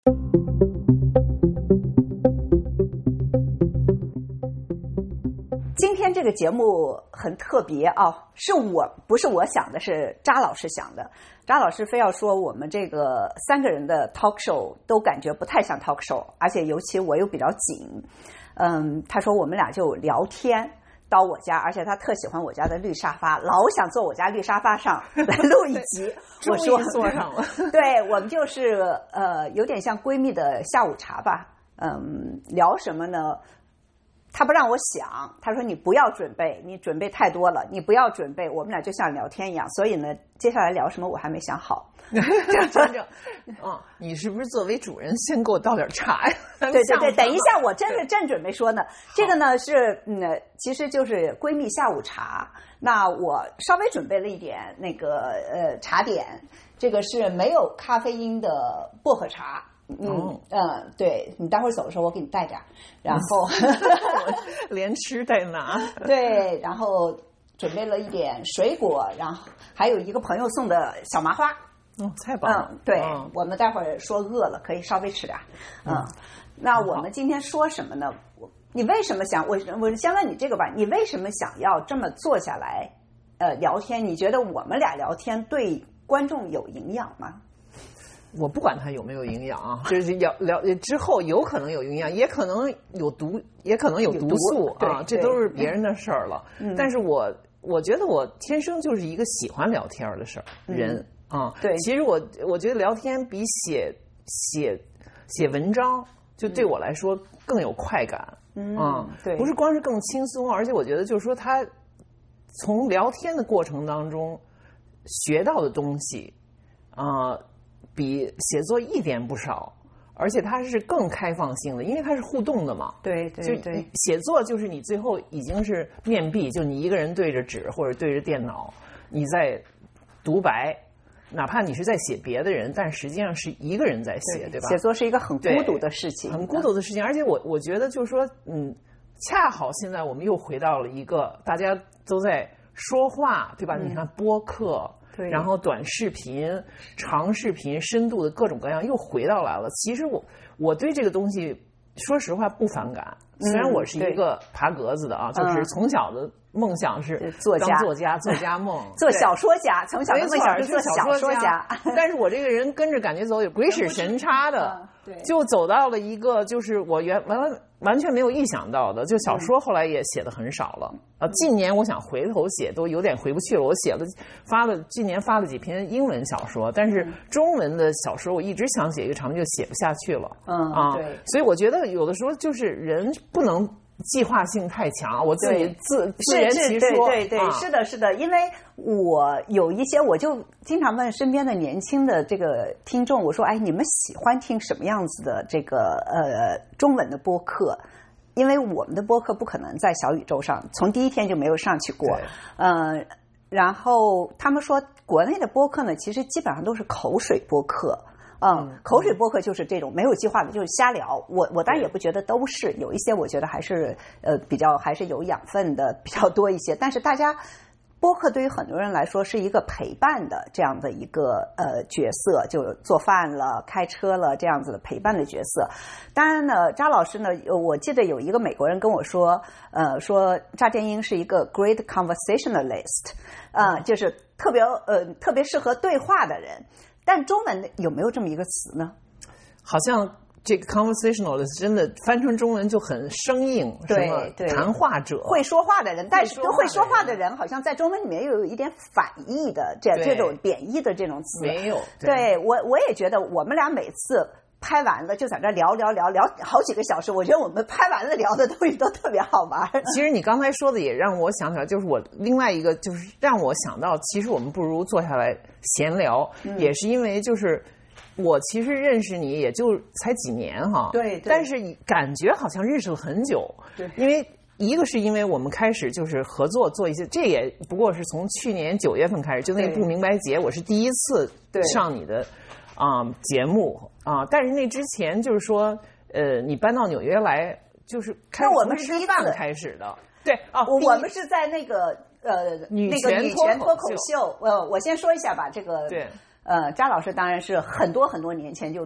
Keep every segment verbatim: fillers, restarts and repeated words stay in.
今天这个节目很特别啊，是我不是我想的，是扎老师想的。扎老师非要说我们这个三个人的 talk show 都感觉不太像 talk show， 而且尤其我又比较紧。嗯，他说我们俩就聊天，到我家，而且他特喜欢我家的绿沙发，老想坐我家绿沙发上来录一集。我说坐上了。 对，我们就是呃有点像闺蜜的下午茶吧。嗯，聊什么呢？他不让我想，他说你不要准备，你准备太多了，你不要准备，我们俩就像聊天一样。所以呢，接下来聊什么我还没想好。 真正，嗯，你是不是作为主人先给我倒点茶呀？ 对对对，等一下，我真是正准备说呢。这个呢是嗯，其实就是闺蜜下午茶。那我稍微准备了一点那个呃茶点，这个是没有咖啡因的薄荷茶。嗯嗯，对，你待会儿走的时候我给你带点，然后连吃带拿。 对，然后准备了一点水果，然后还有一个朋友送的小麻花。 哦，太棒了！ 嗯，对， 嗯、 我们待会儿说饿了可以稍微吃点。嗯，嗯那我们今天说什么呢？我你为什么想我我先问你这个吧？你为什么想要这么坐下来呃聊天？你觉得我们俩聊天对观众有营养吗？ 我不管它有没有营养啊，就是聊聊之后有可能有营养，也可能有毒，也可能有毒素啊，这都是别人的事儿了。嗯、但是我我觉得我天生就是一个喜欢聊天的事儿、嗯、人啊。对，其实我我觉得聊天比写写写文章就对我来说更有快感。嗯啊，对，不是光是更轻松，而且我觉得就是说他从聊天的过程当中学到的东西啊。比写作一点不少，而且它是更开放性的，因为它是互动的嘛。 对对对， 写作就是你最后已经是面壁，就你一个人对着纸或者对着电脑，你在独白，哪怕你是在写别的人，但实际上是一个人在写， 对, 对吧？ 写作是一个很孤独的事情， 很孤独的事情。而且我我觉得就是说，嗯，恰好现在我们又回到了一个大家都在说话，对吧？嗯、你看播客。对，然后短视频、长视频、深度的各种各样又回到来了。其实我我对这个东西，说实话不反感。虽然我是一个爬格子的啊，嗯、就是从小的梦想是作家、 作家、作家梦， 做小说家。从小的梦想是做小说家。 但是我这个人跟着感觉走，也鬼使神差的， 对， 就走到了一个就是我原完了。完全没有意想到的，就小说后来也写的很少了。呃、嗯，近年我想回头写都有点回不去了。我写了发了，今年发了几篇英文小说，但是中文的小说我一直想写一个长篇，就写不下去了。嗯啊，对，所以我觉得有的时候就是人不能计划性太强，我自己自自圆其说。 对对对，啊、是的，是的，因为我有一些，我就经常问身边的年轻的这个听众，我说，哎，你们喜欢听什么样子的这个呃中文的播客？因为我们的播客不可能在小宇宙上，从第一天就没有上去过。嗯、呃，然后他们说，国内的播客呢，其实基本上都是口水播客。嗯，口水播客就是这种没有计划的，就是瞎聊。我我当然也不觉得都是，有一些我觉得还是呃比较还是有养分的比较多一些。但是大家播客对于很多人来说是一个陪伴的这样的一个呃角色，就做饭了、开车了这样子的陪伴的角色。当然呢，扎老师呢，我记得有一个美国人跟我说，呃，说扎建英是一个 great conversationalist， 呃，就是特别呃特别适合对话的人。但中文有没有这么一个词呢？ 好像这个 conversationalist 真的翻成中文就很生硬， 对对， 谈话者， 会说话的人，但是会说话的人好像在中文里面又有一点反义的这这种贬义的这种词。 没有， 对, 对我我也觉得我们俩每次拍完了就在这聊聊聊聊好几个小时，我觉得我们拍完了聊的东西都特别好玩。 其实你刚才说的也让我想起来，就是我另外一个就是让我想到，其实我们不如坐下来闲聊，嗯、也是因为就是我其实认识你也就才几年哈， 对，对但是感觉好像认识了很久， 对， 因为一个是因为我们开始就是合作做一些，这也不过是从去年九月份开始，就那个不明白节，我是第一次上你的啊、呃、节目啊，但是那之前就是说，呃，你搬到纽约来，就是开始从吃饭开始的，对啊， 我我们是在那个呃女那个女权脱口秀，呃，我先说一下吧，这个对。 呃，扎老师当然是很多很多年前就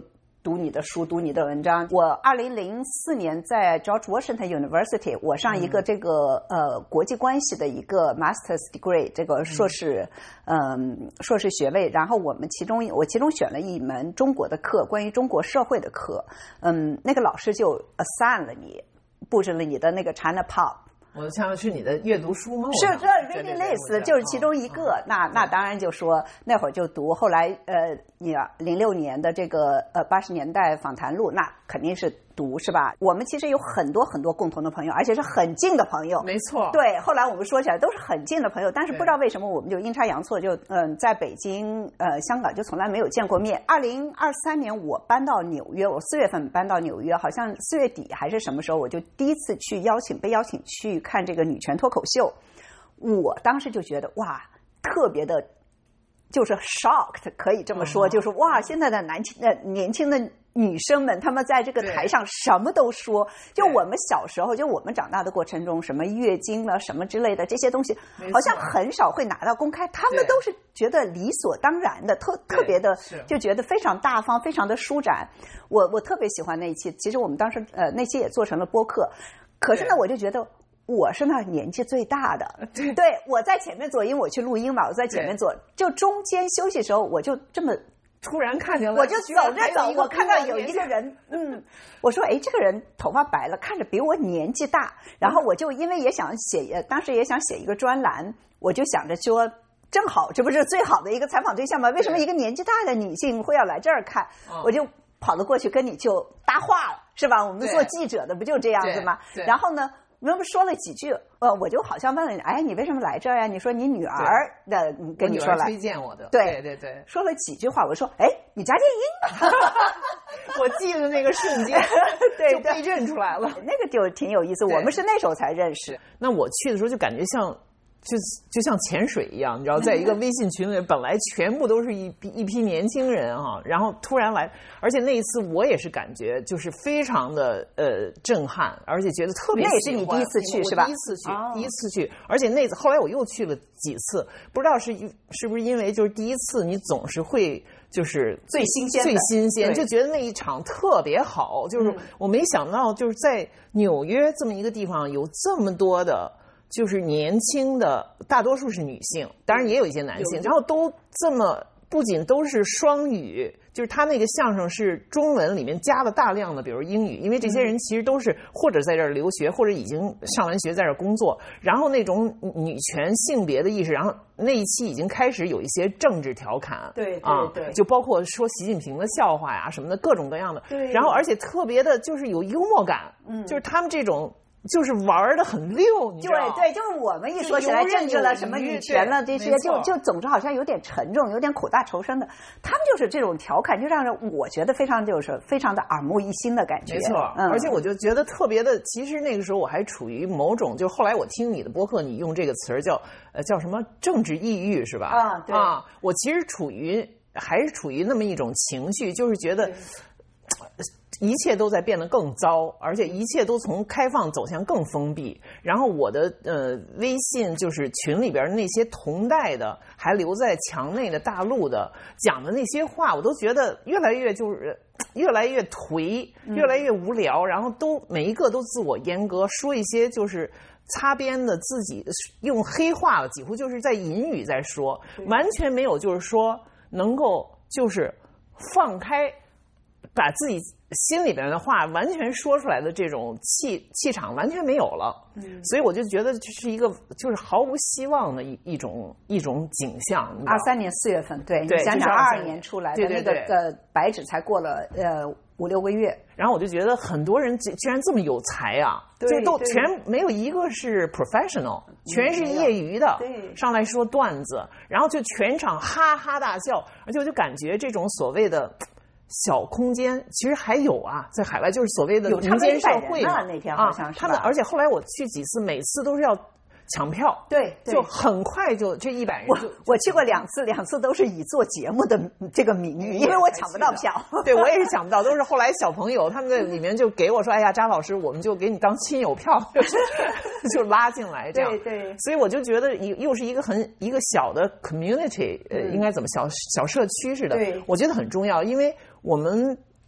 读你的书，读你的文章。我二零零四年在 George Washington University， 我上一个这个、嗯、呃国际关系的一个 Master's Degree， 这个硕士，嗯、呃、硕士学位。然后我们其中我其中选了一门中国的课，关于中国社会的课。嗯，那个老师就 assign 了你，布置了你的那个 China Pop。 我想是你的阅读书吗？ 是这 reading list 就是其中一个。哦、那那当然就说那会儿就读，后来呃，你零六年的这个呃八十年代访谈录，那肯定是读是吧？我们其实有很多很多共同的朋友，而且是很近的朋友。 没错。 对，后来我们说起来都是很近的朋友，但是不知道为什么我们就阴差阳错就嗯、呃、在北京呃香港就从来没有见过面。二零二三年我搬到纽约，我四月份搬到纽约，好像四月底还是什么时候，我就第一次去邀请被邀请去看这个女权脱口秀。我当时就觉得哇，特别的，就是 shocked， 可以这么说，嗯、就是哇，现在的男轻的年轻的女生们，她们在这个台上什么都说。就我们小时候，就我们长大的过程中，什么月经了什么之类的这些东西，好像很少会拿到公开，他们都是觉得理所当然的，特特别的，就觉得非常大方，非常的舒展。我我特别喜欢那一期，其实我们当时呃那期也做成了播客，可是呢，我就觉得。我是那年纪最大的，对，对我在前面坐，因为我去录音嘛，我在前面坐，就中间休息的时候，我就这么突然看见了， 我就走着走，我看到有一个人，嗯，我说，哎，这个人头发白了，看着比我年纪大，然后我就因为也想写，当时也想写一个专栏，我就想着说。正好，这不是最好的一个采访对象吗？为什么一个年纪大的女性会要来这儿看？我就跑了过去跟你就搭话了，是吧？我们做记者的不就这样子吗？然后呢？我们说了几句，呃，我就好像问了你，哎，你为什么来这儿呀？你说你女儿的跟你说了， 推荐我的， 对对对对， 说了几句话，我说，哎，你家电音， 我记得那个瞬间，对，就被认出来了， 那个就挺有意思。我们是那时候才认识， 那我去的时候就感觉像。就就像潜水一样，你知道，在一个微信群里，本来全部都是一批一批年轻人哈、啊，然后突然来，而且那一次我也是感觉就是非常的呃震撼，而且觉得特别喜欢。 那也是你第一次去是吧？ 第一次去，哦、第一次去，而且那次后来我又去了几次，不知道是是不是因为就是第一次你总是会就是最新鲜最新鲜，就觉得那一场特别好，就是我没想到就是在纽约这么一个地方有这么多的。就是年轻的，大多数是女性，当然也有一些男性，然后都这么不仅都是双语，就是他那个相声是中文里面加了大量的，比如英语，因为这些人其实都是或者在这儿留学，或者已经上完学在这儿工作，然后那种女权性别的意识，然后那一期已经开始有一些政治调侃， 对对对、 啊，就包括说习近平的笑话呀什么的，各种各样的， 对， 然后而且特别的就是有幽默感，嗯，就是他们这种。就是玩的很溜，你知道？ 对对，就是我们一说起来政治了、什么女权了这些，就就总之好像有点沉重，有点苦大仇深的。他们就是这种调侃，就让人我觉得非常就是非常的耳目一新的感觉。 没错，嗯，而且我就觉得特别的，其实那个时候我还处于某种，就后来我听你的播客，你用这个词儿叫呃叫什么政治抑郁是吧？ 啊，对啊，我其实处于还是处于那么一种情绪，就是觉得。一切都在变得更糟，而且一切都从开放走向更封闭。然后我的呃微信就是群里边那些同代的，还留在墙内的大陆的讲的那些话，我都觉得越来越就是越来越颓，越来越无聊。然后都每一个都自我阉割，说一些就是擦边的自己用黑话了，几乎就是在隐语在说，完全没有就是说能够就是放开。把自己心里边的话完全说出来的这种气气场完全没有了，嗯，所以我就觉得这是一个就是毫无希望的一一种一种景象。 二三年四月份，对， 对， 你想想二二年出来的那个呃白纸才过了呃五六个月， 然后我就觉得很多人居然这么有才啊，就都全没有一个是 professional， 全是业余的，上来说段子，然后就全场哈哈大笑，而且我就感觉这种所谓的。小空间其实还有啊，在海外就是所谓的民间社会嘛， 那天好像是、 啊、他们，而且后来我去几次，每次都是要抢票， 对， 就很快就这一百人就。 我我去过两次，两次都是以做节目的这个名义，因为我抢不到票。 对，我也是抢不到，都是后来小朋友他们在里面就给我说：“哎呀，张老师，我们就给你当亲友票，就拉进来这样。” 对对。 所以我就觉得又是一个很一个小的 community，、嗯、呃，应该怎么小小社区似的， 对， 我觉得很重要，因为我们。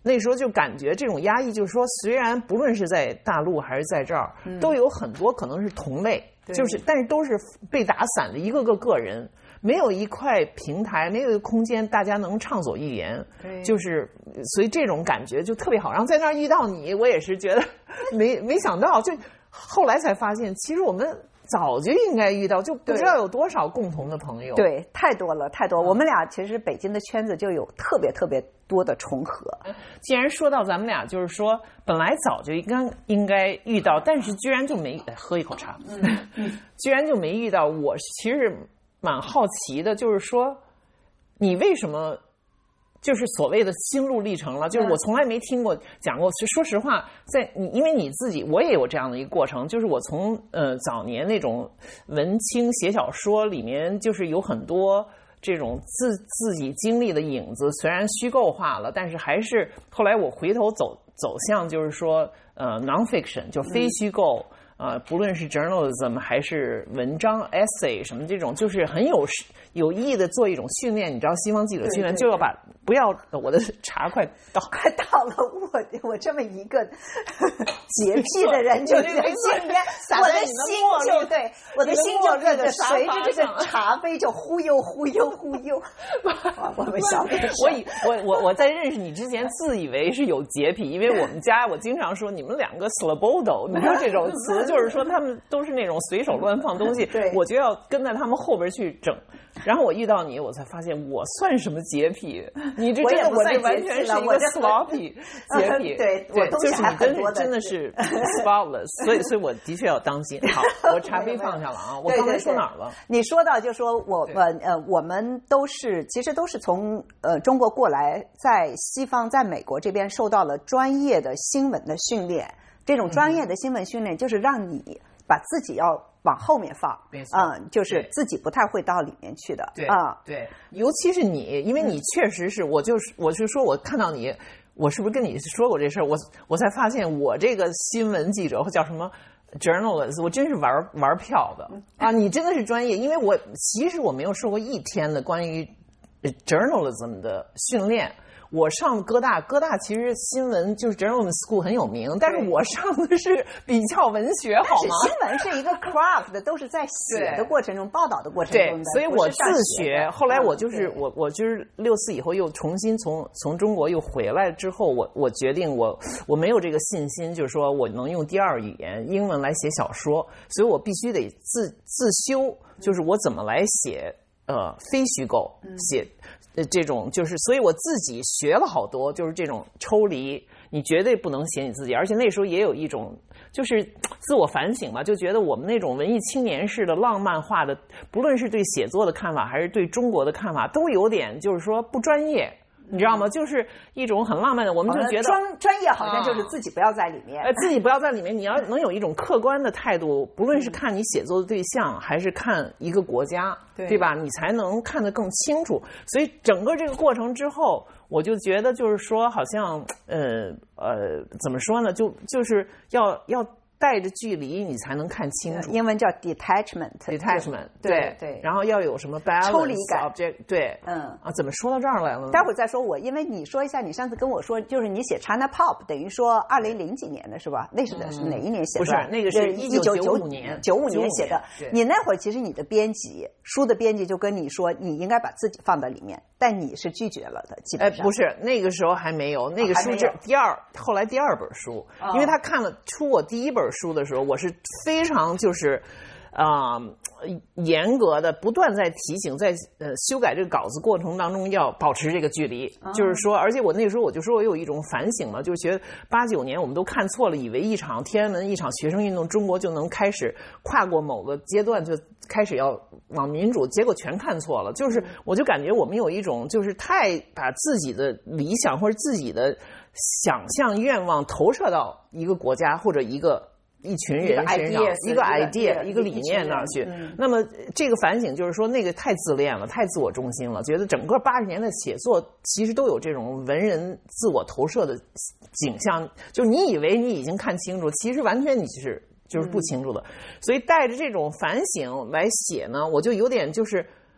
那时候就感觉这种压抑，就是说，虽然不论是在大陆还是在这儿，嗯、都有很多可能是同类，就是但是都是被打散的一个个个人，没有一块平台，没有一个空间，大家能畅所欲言。就是所以这种感觉就特别好。然后在那儿遇到你，我也是觉得没没想到，就后来才发现，其实我们早就应该遇到，就不知道有多少共同的朋友。 对，太多了，太多。我们俩其实北京的圈子就有特别特别多的重合。 既然说到咱们俩，就是说本来早就应该应该遇到，但是居然就没喝一口茶，嗯嗯、居然就没遇到。我其实蛮好奇的，就是说你为什么？就是所谓的心路历程了，就是我从来没听过讲过。说实话，在你因为你自己，我也有这样的一个过程，就是我从呃早年那种文青写小说里面，就是有很多这种自自己经历的影子，虽然虚构化了，但是还是后来我回头走走向就是说呃 nonfiction 就非虚构。嗯啊、呃，不论是 journalism 还是文章 essay 什么这种，就是很有有意义的做一种训练。你知道，西方记者训练就要把不要我的茶快倒， 快倒了。我我这么一个洁癖的人，就觉得今天我的心就对我的心就这个随着这个茶杯就忽悠忽悠忽悠。我们小我以我我我在认识你之前，自以为是有洁癖，因为我们家我经常说你们两个 slobodo， 你知道这种词。就是说他们都是那种随手乱放东西，我就要跟在他们后边去整。然后我遇到你，我才发现我算什么洁癖？你这真的，我这完全是一个 sloppy 洁癖。 对，我就是你真是真的是 spotless， 所以所以我的确要当心。好，我茶杯放下了啊，我刚才说哪儿了？ 你说到就说我们呃我们都是其实都是从呃中国过来，在西方在美国这边受到了专业的新闻的训练。这种专业的新闻训练就是让你把自己要往后面放，嗯，就是自己不太会到里面去的， 对啊、嗯，对，尤其是你，因为你确实是，我就是我是说，我看到你，我是不是跟你说过这事儿？我我才发现，我这个新闻记者或叫什么 journalist， 我真是玩玩票的啊！你真的是专业，因为我其实我没有受过一天的关于 journalism 的训练。我上哥大，哥大其实新闻就是 journalism school 很有名，但是我上的是比较文学，好吗？ 新闻是一个 craft， 都是在写的过程中、报道的过程中的。 对，所以我自学。后来我就是我，我就是六四以后又重新从从中国又回来之后，我我决定我我没有这个信心，就是说我能用第二语言英文来写小说，所以我必须得自自修，就是我怎么来写呃非虚构写。呃，这种就是，所以我自己学了好多，就是这种抽离，你绝对不能写你自己，而且那时候也有一种就是自我反省嘛，就觉得我们那种文艺青年式的浪漫化的，不论是对写作的看法，还是对中国的看法，都有点就是说不专业。你知道吗？就是一种很浪漫的，我们就觉得专专业好像就是自己不要在里面， 呃，自己不要在里面。你要能有一种客观的态度，不论是看你写作的对象，还是看一个国家，对对吧？你才能看得更清楚。所以整个这个过程之后，我就觉得就是说，好像呃呃，怎么说呢？就就是要要。带着距离你才能看清楚， 英文叫 detachment detachment 对 对, 对， 然后要有什么 balance 抽离感 object 对，嗯啊，怎么说到这儿来了呢？ 待会儿再说我，因为你说一下，你上次跟我说，就是你写 China Pop， 等于说二零零几年的是吧？那是的是哪一年写的？ 不是，那个是一九九五年， 九五年写的。你那会儿其实你的编辑书的编辑就跟你说，你应该把自己放到里面，但你是拒绝了的，基本上。 哎，不是，那个时候还没有，那个书是第二，后来第二本书，哦、因为他看了出我第一本书的时候，我是。非常就是，啊、呃，严格的不断在提醒，在呃修改这个稿子过程当中要保持这个距离，哦、就是说，而且我那时候我就说我有一种反省嘛，就是觉得八九年我们都看错了，以为一场天安门一场学生运动，中国就能开始跨过某个阶段就开始要往民主，结果全看错了。就是我就感觉我们有一种就是太把自己的理想或者自己的想象愿望投射到一个国家或者一个。一群人身上一个 idea 一个理念那儿去、嗯、那么这个反省就是说那个太自恋了，太自我中心了，觉得整个八十年代写作其实都有这种文人自我投射的景象，就是你以为你已经看清楚，其实完全你是就是不清楚的、嗯、所以带着这种反省来写呢，我就有点就是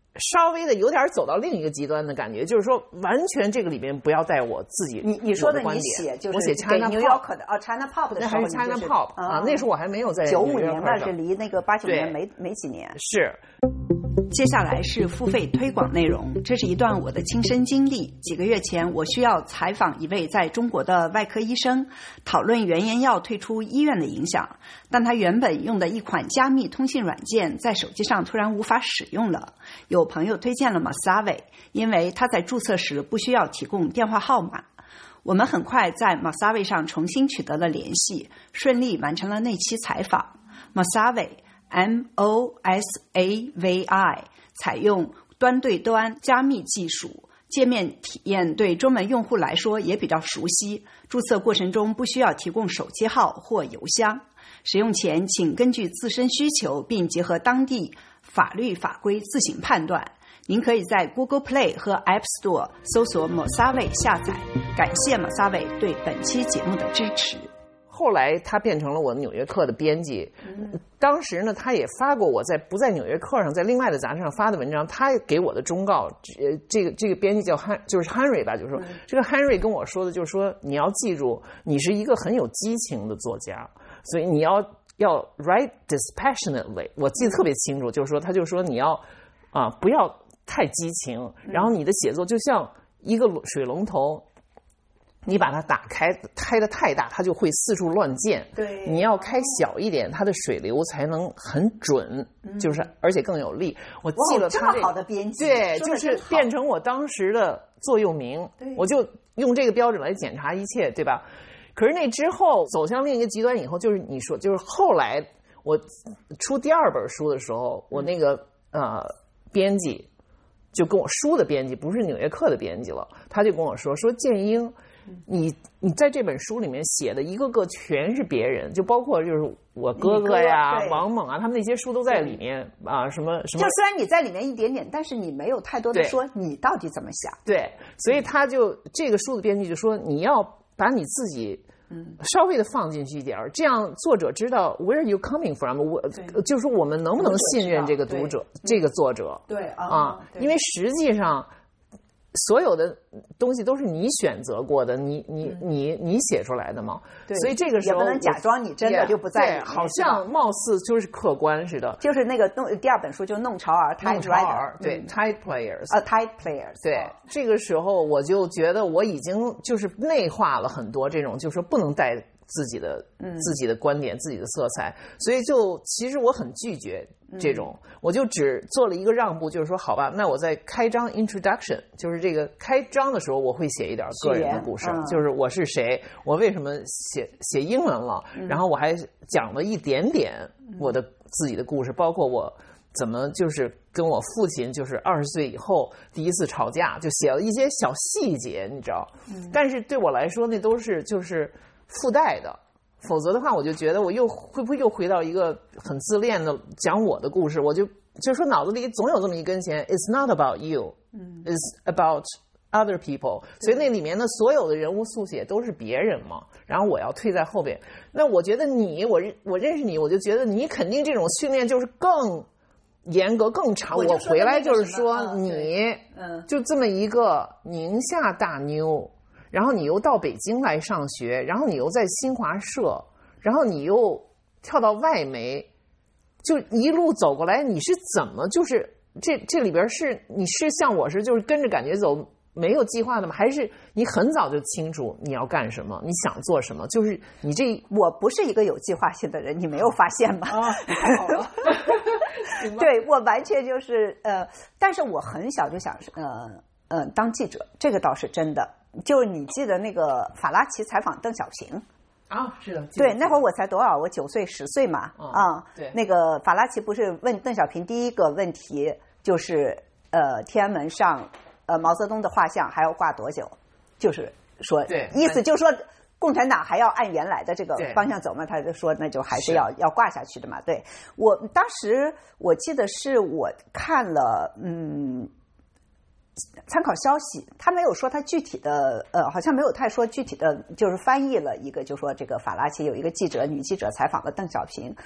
稍微的有点走到另一个极端的感觉，就是说完全这个里面不要带我自己你你说的观点， 你写就是我写 China New York 的啊 China Pop 的时候， 那还是 China Pop 啊，那时候我还没有在九五年吧，是离那个八九年没没几年。 是。 接下来是付费推广内容，这是一段我的亲身经历。几个月前，我需要采访一位在中国的外科医生，讨论原研药退出医院的影响。但他原本用的一款加密通信软件在手机上突然无法使用了。有朋友推荐了 Masavi， 因为他在注册时不需要提供电话号码。我们很快在 Masavi 上重新取得了联系，顺利完成了那期采访。Masavi M O S A V I 采用端对端加密技术，界面体验对中文用户来说也比较熟悉。注册过程中不需要提供手机号或邮箱。使用前请根据自身需求并结合当地法律法规自行判断。您可以在 Google Play 和 App Store 搜索 Masavi 下载。感谢 Masavi 对本期节目的支持。 后来他变成了我纽约客的编辑，当时呢，他也发过我在不在纽约客上，在另外的杂志上发的文章，他给我的忠告，呃，这个这个编辑叫汉，就是 Henry 吧，就是说、嗯、这个 Henry 跟我说的，就是说你要记住，你是一个很有激情的作家，所以你要要 write dispassionately， 我记得特别清楚，就是说他就说你要啊不要太激情，然后你的写作就像一个水龙头。你把它打开，开得太大，它就会四处乱溅。 对， 你要开小一点，它的水流才能很准，嗯、就是而且更有力。我记了他、这个、 这么好的编辑， 对，就是变成我当时的座右铭。我就用这个标准来检查一切，对吧？可是那之后走向另一个极端以后，就是你说，就是后来我出第二本书的时候，我那个呃编辑就跟我书的编辑，不是纽约客的编辑了，他就跟我说说建英。你你在这本书里面写的一个个全是别人，就包括就是我哥哥呀、哥王猛啊，他们那些书都在里面啊，什么什么。 就虽然你在里面一点点，但是你没有太多的说你到底怎么想。 对，所以他就这个书的编辑就说你要把你自己稍微的放进去一点，这样作者知道 where are you coming from， 我就是说我们能不能信任这个读者，这个作者。 对啊， 啊，因为实际上。所有的东西都是你选择过的，你你你你写出来的嘛， 对， 所以这个时候也不能假装你真的就不在里面， 好像貌似就是客观似的。 就是那个弄第二本书就弄潮儿 ，Tide Rider， 对 ，Tide Players， 啊 ，Tide Players， 对，这个时候我就觉得我已经就是内化了很多这种，就是说不能带自己的、嗯、自己的观点、自己的色彩，所以就其实我很拒绝这种，嗯、我就只做了一个让步，就是说好吧，那我在开章 introduction， 就是这个开章的时候，我会写一点个人的故事，嗯、就是我是谁，我为什么写写英文了，嗯、然后我还讲了一点点我的自己的故事，包括我怎么就是跟我父亲就是二十岁以后第一次吵架，就写了一些小细节，你知道，嗯、但是对我来说那都是就是附带的。否则的话，我就觉得我又会不会又回到一个很自恋的讲我的故事？我就就说脑子里总有这么一根弦 ，It's not about you, it's about other people。所以那里面的所有的人物速写都是别人嘛，然后我要退在后边。那我觉得你，我我认识你，我就觉得你肯定这种训练就是更严格、更长。我, 我回来就是说你，嗯，就这么一个宁夏大妞。然后你又到北京来上学，然后你又在新华社，然后你又跳到外媒，就一路走过来，你是怎么就是这这里边是你是像我是就是跟着感觉走，没有计划的吗？还是你很早就清楚你要干什么，你想做什么？就是你这我不是一个有计划性的人，你没有发现吗？ 啊，好了对，我完全就是呃，但是我很小就想呃呃当记者，这个倒是真的。就是你记得那个法拉奇采访邓小平啊？是的， 对，那会儿我才多少？我九岁十岁嘛，啊、嗯， 对， 那个法拉奇不是问邓小平第一个问题就是呃天安门上呃毛泽东的画像还要挂多久？就是说， 对， 意思就是说共产党还要按原来的这个方向走嘛？他就说那就还是要要挂下去的嘛。对，我当时我记得是我看了嗯。参考消息，他没有说他具体的，呃，好像没有太说具体的，就是翻译了一个，就说这个法拉奇有一个记者，女记者采访了邓小平。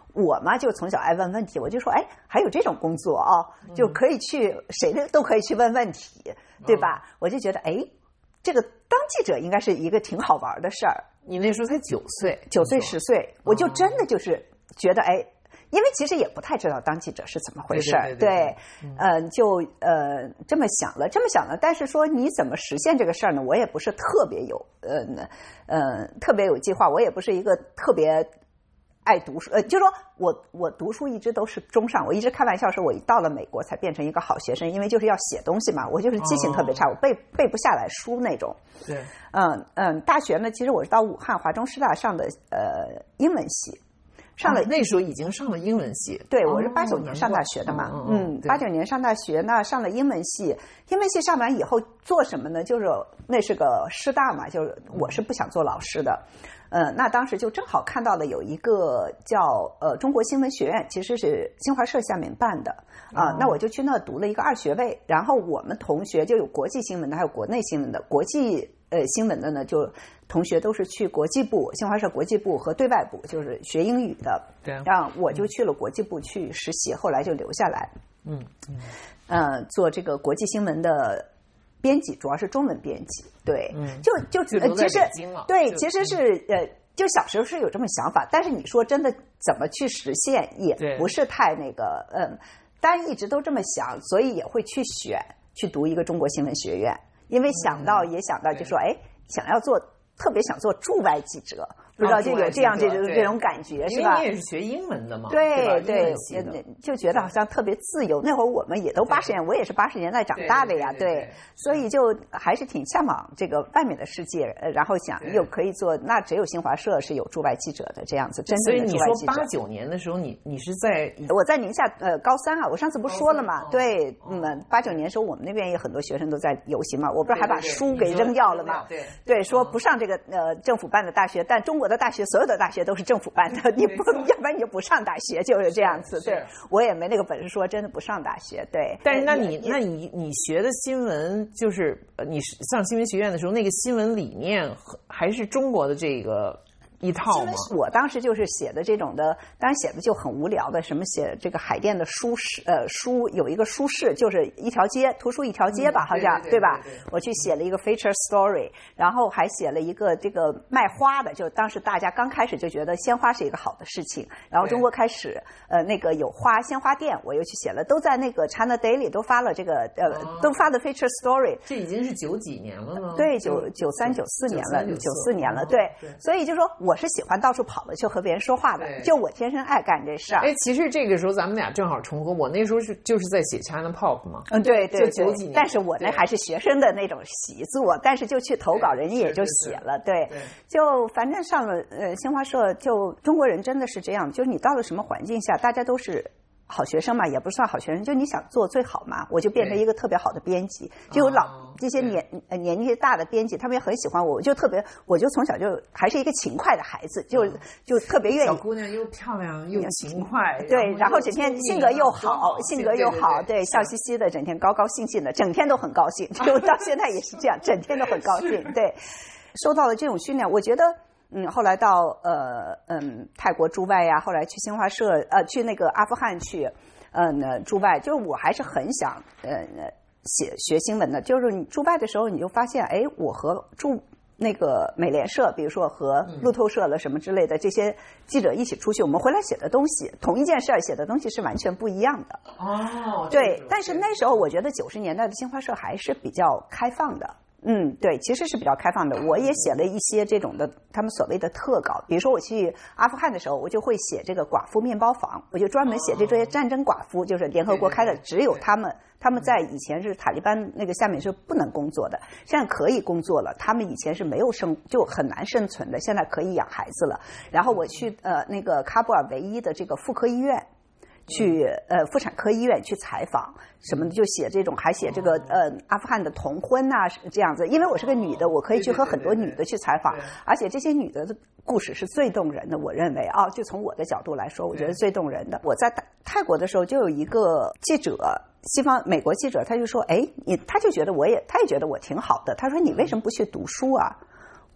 我嘛就从小爱问问题，我就说哎，还有这种工作啊，就可以去谁的都可以去问问题，对吧？我就觉得哎，这个当记者应该是一个挺好玩的事儿。 你那时候才九岁， 九岁十岁，我就真的就是觉得哎。因为其实也不太知道当记者是怎么回事儿，对，呃，就呃这么想了，这么想了。但是说你怎么实现这个事儿呢？我也不是特别有呃呃特别有计划，我也不是一个特别爱读书，呃，就说我我读书一直都是中上，我一直开玩笑说，我一到了美国才变成一个好学生，因为就是要写东西嘛，我就是记性特别差，我背背不下来书那种。 对， 嗯嗯，大学呢，其实我是到武汉华中师大上的呃英文系。上了、 啊、那时候已经上了英文系， 对，我是八九年上大学的嘛，哦、嗯，八九年上大学呢，上了英文系，英文系上完以后做什么呢？就是那是个师大嘛，就是我是不想做老师的，呃，那当时就正好看到了有一个叫呃中国新闻学院，其实是新华社下面办的啊、呃，那我就去那读了一个二学位，然后我们同学就有国际新闻的，还有国内新闻的，国际。呃，新闻的呢，就同学都是去国际部，新华社国际部和对外部，就是学英语的。 对， 让我就去了国际部去实习，后来就留下来。 嗯嗯， 呃，做这个国际新闻的编辑，主要是中文编辑。对， 嗯， 就就就呃，其实对，其实嗯是呃，就小时候是有这么想法，但是你说真的怎么去实现，也不是太那个，嗯，当然一直都这么想，所以也会去选去读一个中国新闻学院。因为想到也想到，就说哎，想要做，特别想做驻外记者，不知道就有这样这种这种感觉，是吧？ 因为你也是学英文的嘛， 对对， 就觉得好像特别自由。那会儿我们也都八十年，我也是八十年代长大的呀，对，所以就还是挺向往这个外面的世界，然后想又可以做，那只有新华社是有驻外记者的这样子，真正的驻外记者。 所以你说八九年的时候，你你是在我在宁夏呃高三啊，我上次不是说了嘛？对，嗯，八九年的时候我们那边也很多学生都在游行嘛，我不是还把书给扔掉了嘛？ 对对，说不上这个呃政府办的大学，但中国的大学所有的大学都是政府办的，你不要不然你就不上大学，就是这样子。对，我也没那个本事说真的不上大学。对， 但是那你那你你学的新闻就是你上新闻学院的时候，那个新闻理念还是中国的这个一套吗？ 我当时就是写的这种的，当然写的就很无聊的，什么写这个海淀的书市，呃，书有一个书市，就是一条街，图书一条街吧， 嗯、 好像对, 对, 对, 对吧？ 对对对我去写了一个 feature story， 然后还写了一个这个卖花的，就当时大家刚开始就觉得鲜花是一个好的事情，然后中国开始呃那个有花鲜花店，我又去写了，都在那个 China Daily 都发了这个呃、哦、都发的 feature story。 这已经是九几年了呢？ 对，九九三九四年了，九四年了，对， 对， 所以就说我是喜欢到处跑了去和别人说话的，就我天生爱干这事儿。 哎，其实这个时候咱们俩正好重合，我那时候是就是在写 China Pop 嘛， 嗯，对对对， 就九几年。 但是我那还是学生的那种习作，但是就去投稿，人家也就写了，对， 对就反正上了呃新华社，就中国人真的是这样，就是你到了什么环境下，大家都是好学生嘛，也不算好学生，就你想做最好嘛，我就变成一个特别好的编辑，就有老、哦、这些年呃年纪大的编辑，他们也很喜欢我，我就特别，我就从小就还是一个勤快的孩子，就、嗯、就特别愿意。 小姑娘又漂亮又勤快， 对，然后整天性格又好，性格又好， 对，对，对，对， 笑嘻嘻的，整天高高兴兴的，整天都很高兴，就到现在也是这样，整天都很高兴。对，受到了这种训练，我觉得。嗯，后来到呃嗯泰国驻外呀，后来去新华社呃去那个阿富汗去，嗯驻外，就是我还是很想呃写学新闻的，就是你驻外的时候你就发现，哎，我和驻那个美联社，比如说和路透社了什么之类的这些记者一起出去，我们回来写的东西，同一件事儿写的东西是完全不一样的。 哦， 对，但是那时候我觉得九十年代的新华社还是比较开放的。嗯，对，其实是比较开放的。我也写了一些这种的，他们所谓的特稿，比如说我去阿富汗的时候，我就会写这个寡妇面包房，我就专门写这些战争寡妇，就是联合国开的，只有他们，他们在以前是塔利班那个下面是不能工作的，现在可以工作了。他们以前是没有生，就很难生存的，现在可以养孩子了。然后我去呃那个喀布尔唯一的这个妇科医院。去呃妇产科医院去采访什么的，就写这种，还写这个呃阿富汗的童婚呐、啊、这样子。因为我是个女的，我可以去和很多女的去采访，而且这些女的的故事是最动人的。我认为啊，就从我的角度来说，我觉得最动人的。我在泰国的时候就有一个记者，西方美国记者，他就说，哎，你他就觉得我也，他也觉得我挺好的。他说你为什么不去读书啊？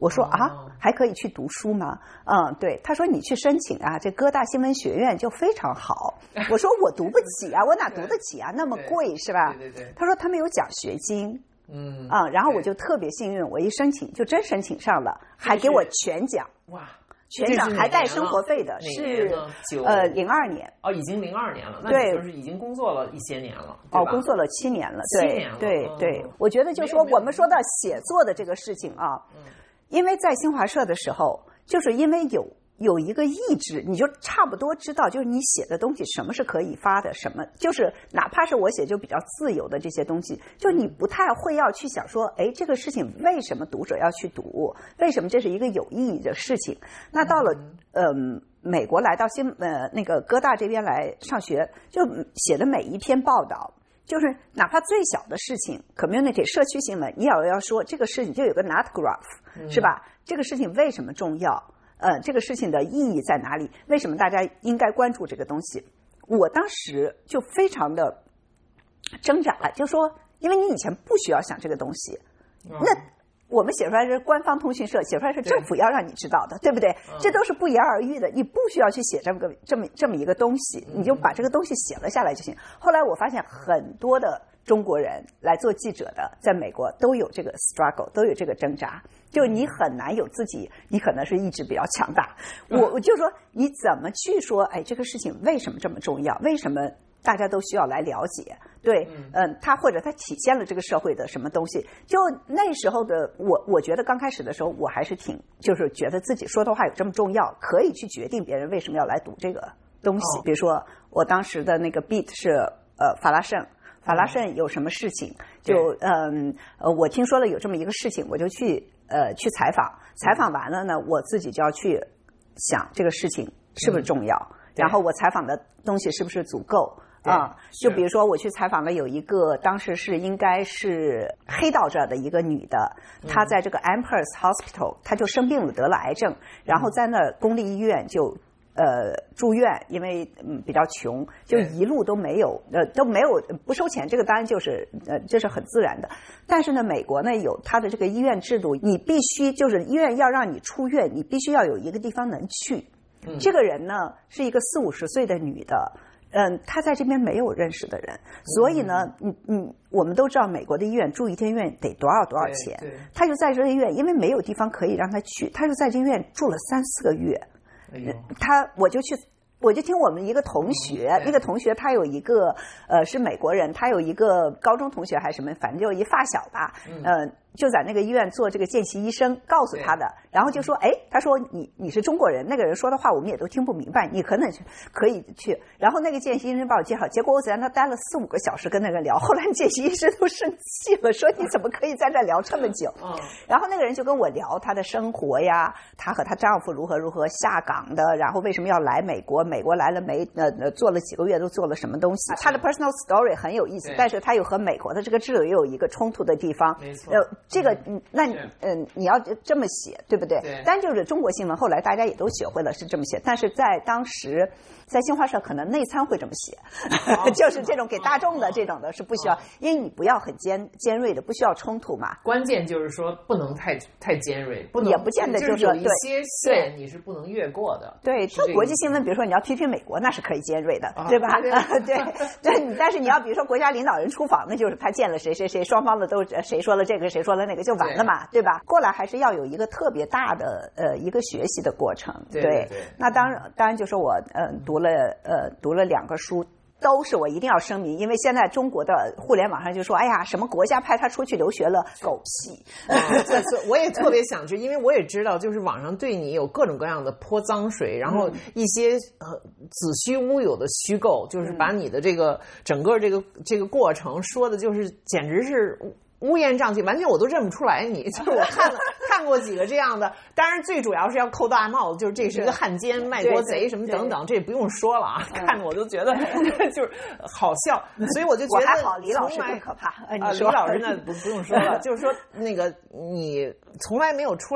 我说啊，还可以去读书吗？嗯，对，他说你去申请啊，这哥大新闻学院就非常好。我说我读不起啊，我哪读得起啊？那么贵是吧？ 对对对。 他说他们有奖学金。 嗯啊，然后我就特别幸运，我一申请就真申请上了，还给我全奖。 哇！ 全奖还带生活费的，是呃零二年哦，已经零二年了，那就是已经工作了一些年了， 哦，工作了七年了， 七年了， 对对对，我觉得就是说我们说到写作的这个事情啊，因为在新华社的时候，就是因为有有一个意志，你就差不多知道，就是你写的东西什么是可以发的，什么就是哪怕是我写就比较自由的这些东西，就你不太会要去想说，哎，这个事情为什么读者要去读？为什么这是一个有意义的事情？那到了嗯、呃、美国来到新呃那个哥大这边来上学，就写的每一篇报道。就是哪怕最小的事情 community 社区新闻，你也要说这个事情就有个 nut graph、嗯、是吧？这个事情为什么重要？呃，这个事情的意义在哪里？为什么大家应该关注这个东西？我当时就非常的挣扎，就说，因为你以前不需要想这个东西，嗯、那我们写出来是官方通讯社，写出来是政府要让你知道的， 对, 对不对？嗯、这都是不言而喻的，你不需要去写这么个这么这么一个东西，你就把这个东西写了下来就行。后来我发现很多的中国人来做记者的，在美国都有这个 struggle， 都有这个挣扎。就你很难有自己，你可能是意志比较强大。我我就说你怎么去说，哎，这个事情为什么这么重要？为什么大家都需要来了解？对，嗯，它或者它体现了这个社会的什么东西？就那时候的我，我觉得刚开始的时候，我还是挺就是觉得自己说的话有这么重要，可以去决定别人为什么要来读这个东西。比如说，我当时的那个 beat 是呃法拉盛。法拉盛有什么事情？就嗯呃，我听说了有这么一个事情，我就去呃去采访。采访完了呢，我自己就要去想这个事情是不是重要，嗯、然后我采访的东西是不是足够啊、嗯？就比如说我去采访了有一个当时是应该是黑道这的一个女的，她在这个 Amherst Hospital， 她就生病了，得了癌症，然后在那公立医院就。呃，住院，因为嗯比较穷，就一路都没有，呃都没有不收钱，这个当然就是呃这是很自然的。但是呢，美国呢有它的这个医院制度，你必须就是医院要让你出院，你必须要有一个地方能去。嗯、这个人呢是一个四五十岁的女的，嗯，她在这边没有认识的人，所以呢，嗯嗯，我们都知道美国的医院住一天院得多少多少钱，她就在这个医院，因为没有地方可以让她去，她就在这医院住了三四个月。他我就去，我就听我们一个同学，嗯、那个同学他有一个呃是美国人，他有一个高中同学还是什么，反正就一发小吧，嗯、呃，就在那个医院做这个见习医生，告诉他的，然后就说，哎，他说你你是中国人，那个人说的话我们也都听不明白，你可能可以去。然后那个见习医生把我介绍，结果我在那待了四五个小时跟那个聊，后来见习医生都生气了，说你怎么可以在这聊这么久？嗯、然后那个人就跟我聊他的生活呀，她和她丈夫如何如何下岗的，然后为什么要来美国，美国来了没呃呃做了几个月都做了什么东西，他的 personal story 很有意思，但是他又和美国的这个制度也有一个冲突的地方。 没错。 呃这个那嗯你要这么写对不对？ 对。 但就是中国新闻后来大家也都学会了是这么写，但是在当时在新华社可能内参会这么写，哦、就是这种给大众的这种的是不需要，哦、因为你不要很尖尖锐的，不需要冲突嘛。 关键就是说不能太太尖锐，不能也不见得就是有一些线你是不能越过的。 对，这国际新闻，比如说你要批评美国，那是可以尖锐的，啊、对吧？对对，但是你要比如说国家领导人出访，那就是他见了谁谁谁，双方的都谁说了这个谁说了那个就完了嘛， 对, 对吧？过来还是要有一个特别大的呃一个学习的过程。 对, 对, 对, 对， 那当然当然就是我呃读了呃读了两个书。都是我一定要声明，因为现在中国的互联网上就说，哎呀，什么国家派他出去留学了，狗屁！ 啊、我也特别想去，因为我也知道，就是网上对你有各种各样的泼脏水，然后一些呃子虚乌有的虚构，就是把你的这个整个这个这个过程说的，就是简直是乌烟瘴气，完全我都认不出来你。就是我看了看过几个这样的，当然最主要是要扣大帽子，就是这是一个汉奸、卖国贼什么等等，这也不用说了啊，看着我就觉得就是好笑，所以我就觉得我还好，李老师更可怕。 啊，李老师那不不用说了，就是说那个你从来没有出来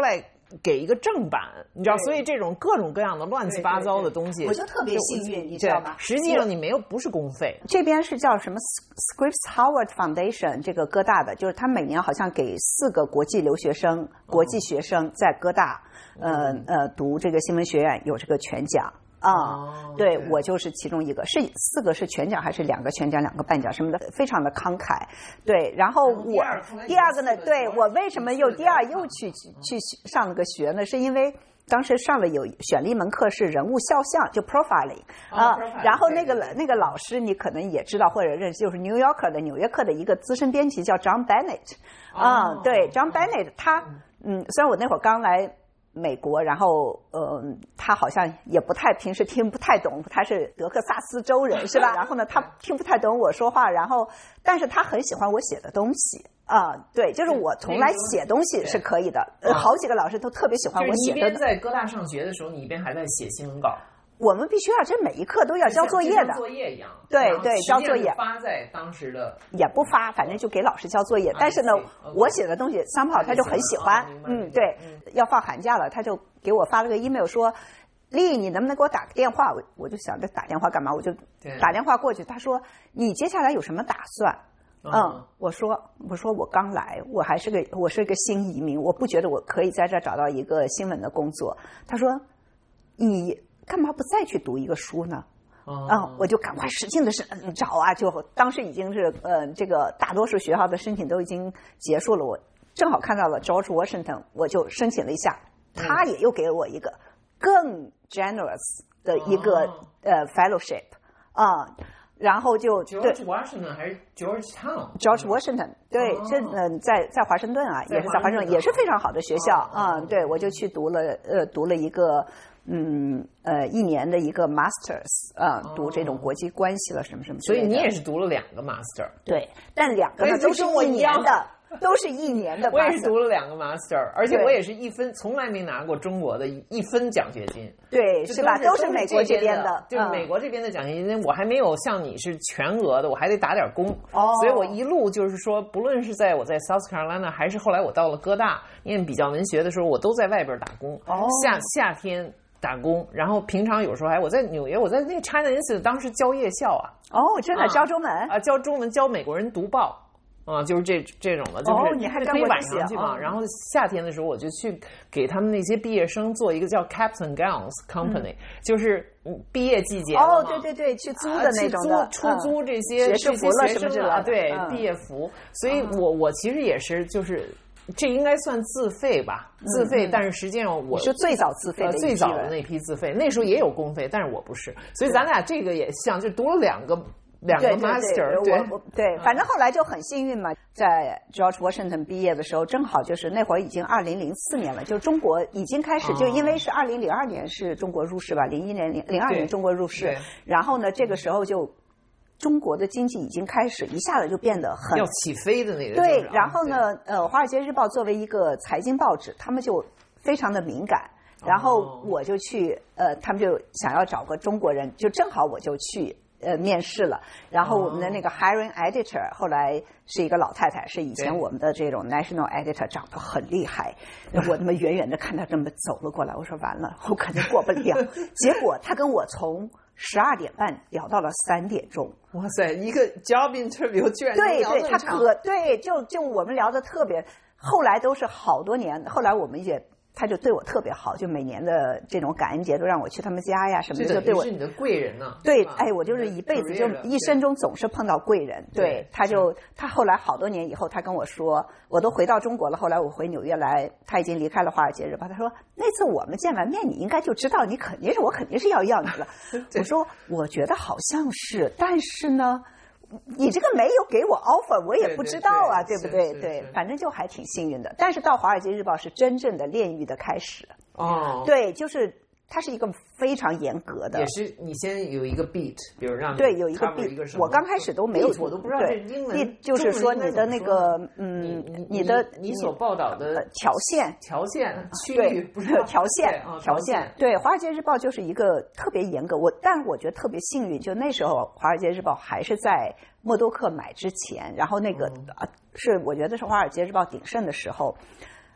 给一个正版，你知道，所以这种各种各样的乱七八糟的东西， 我就特别幸运，你知道吗？ 实际上你没有不是公费。 这边是叫什么 Scripps Howard Foundation， 这个哥大的，就是他每年好像给四个国际留学生、国际学生在哥大，呃呃读这个新闻学院有这个全奖。啊、哦，对，对我就是其中一个，是四个是全奖还是两个全奖两个半奖什么的，非常的慷慨。对，然后我第二个呢，对我为什么又第二又去去上了个学呢？是因为当时上了有选了一门课是人物肖像，就 profiling 啊、哦呃，然后那个那个老师你可能也知道或者认识，就是 New Yorker 的纽约客的一个资深编辑叫 John Bennett 啊、哦，对 John Bennett 他嗯，虽然我那会儿刚来美国，然后呃，他好像也不太平时听不太懂，他是德克萨斯州人是吧？然后呢，他听不太懂我说话，然后但是他很喜欢我写的东西啊、呃，对，就是我从来写东西是可以的，呃，好几个老师都特别喜欢我写的。 就是你一边在哥大上学的时候，你一边还在写新闻稿。 我们必须要，这每一课都要交作业的， 作业一样。 对对，交作业发在当时的也不发，反正就给老师交作业。但是呢，我写的东西somehow他就很喜欢，嗯，对，要放寒假了，他就给我发了个 email 说，丽，你能不能给我打个电话？我我就想着打电话干嘛？我就打电话过去。他说，你接下来有什么打算？嗯，我说我说我刚来，我还是个我是一个新移民，我不觉得我可以在这儿找到一个新闻的工作。他说，你干嘛不再去读一个书呢？啊、oh. 嗯，我就赶快使劲的是找啊，就当时已经是呃，这个大多数学校的申请都已经结束了，我正好看到了 George Washington， 我就申请了一下，他也又给了我一个更 generous 的一个、oh. 呃 fellowship 啊、呃，然后就 George Washington 还是 Georgetown George Washington 对，这嗯、呃、在在华盛顿啊，也是在华盛顿，也是非常好的学校啊、oh. 嗯，对，我就去读了呃读了一个。嗯，呃，一年的一个 masters 啊、呃，读这种国际关系了什么什么。 所以你也是读了两个 master。 对，但两个呢都是一年的，都是一年的 master。 我也是读了两个 master， 而且我也是一分，从来没拿过中国的一分奖学金。 对，是吧？都是美国这边的，就是美国这边的奖学金，我还没有像你是全额的，我还得打点工。哦。所以我一路就是说，不论是在我在 South Carolina， 还是后来我到了哥大念比较文学的时候，我都在外边打工。哦。夏夏天。打工，然后平常有时候还我在纽约，我在那个 China Institute 当时教夜校啊。 哦，真的、啊、教中文啊，教中文，教美国人读报啊，就是这这种的，就是、 哦、你还干过可以晚上去嘛、哦。然后夏天的时候，我就去给他们那些毕业生做一个叫 Captain Gowns Company，、嗯、就是毕业季节哦，对对对，去租的那种的， 啊、出租这些、 嗯、学士服了什么之类的， 对、 嗯， 毕业服。所以我我其实也是就是。这应该算自费吧，自费，嗯、但是实际上我是最早自费的、呃、 最早的那批自费，那时候也有公费，但是我不是，所以咱俩这个也像，就读了两个两个 master， 对，我对，反正后来就很幸运嘛，在 George Washington 毕业的时候，正好就是那会儿已经二零零四年了，就中国已经开始，就因为是二零零二年是中国入世吧，零一年零零二年中国入世，然后呢，这个时候就。中国的经济已经开始一下子就变得很要起飞的那个对，然后呢，呃，《华尔街日报》作为一个财经报纸，他们就非常的敏感，然后我就去，呃，他们就想要找个中国人，就正好我就去呃面试了，然后我们的那个 hiring editor 后来是一个老太太，是以前我们的这种 national editor， 长得很厉害，我那么远远的看她这么走了过来，我说完了，我肯定过不了，结果她跟我从十二点半聊到了三点钟， 哇塞！一个 job interview 居然对对，他可对，就就我们聊的特别，后来都是好多年，后来我们也。他就对我特别好，就每年的这种感恩节都让我去他们家呀什么的，就对我是你的贵人呢、啊。 对，哎，我就是一辈子就一生中总是碰到贵人。对，对他就他后来好多年以后，他跟我说，我都回到中国了。后来我回纽约来，他已经离开了《华尔街日报》。他说那次我们见完面，你应该就知道，你肯定是我肯定是要要你了。我说我觉得好像是，但是呢。你这个没有给我 offer， 我也不知道啊， 对, 对, 对, 对不对？对，反正就还挺幸运的。但是到《华尔街日报》是真正的炼狱的开始。 哦， 对，就是它是一个非常严格的。 也是你先有一个 beat， 比如让你对有一个 beat， 我刚开始都没有， 我都不知道这英文。 beat 就是说你的那个嗯，你的你所报道的条线条线区域不是条线条线。对，《华尔街日报》就是一个特别严格。我但是我觉得特别幸运，就那时候《华尔街日报》还是在默多克买之前，然后那个啊是我觉得是《华尔街日报》鼎盛的时候。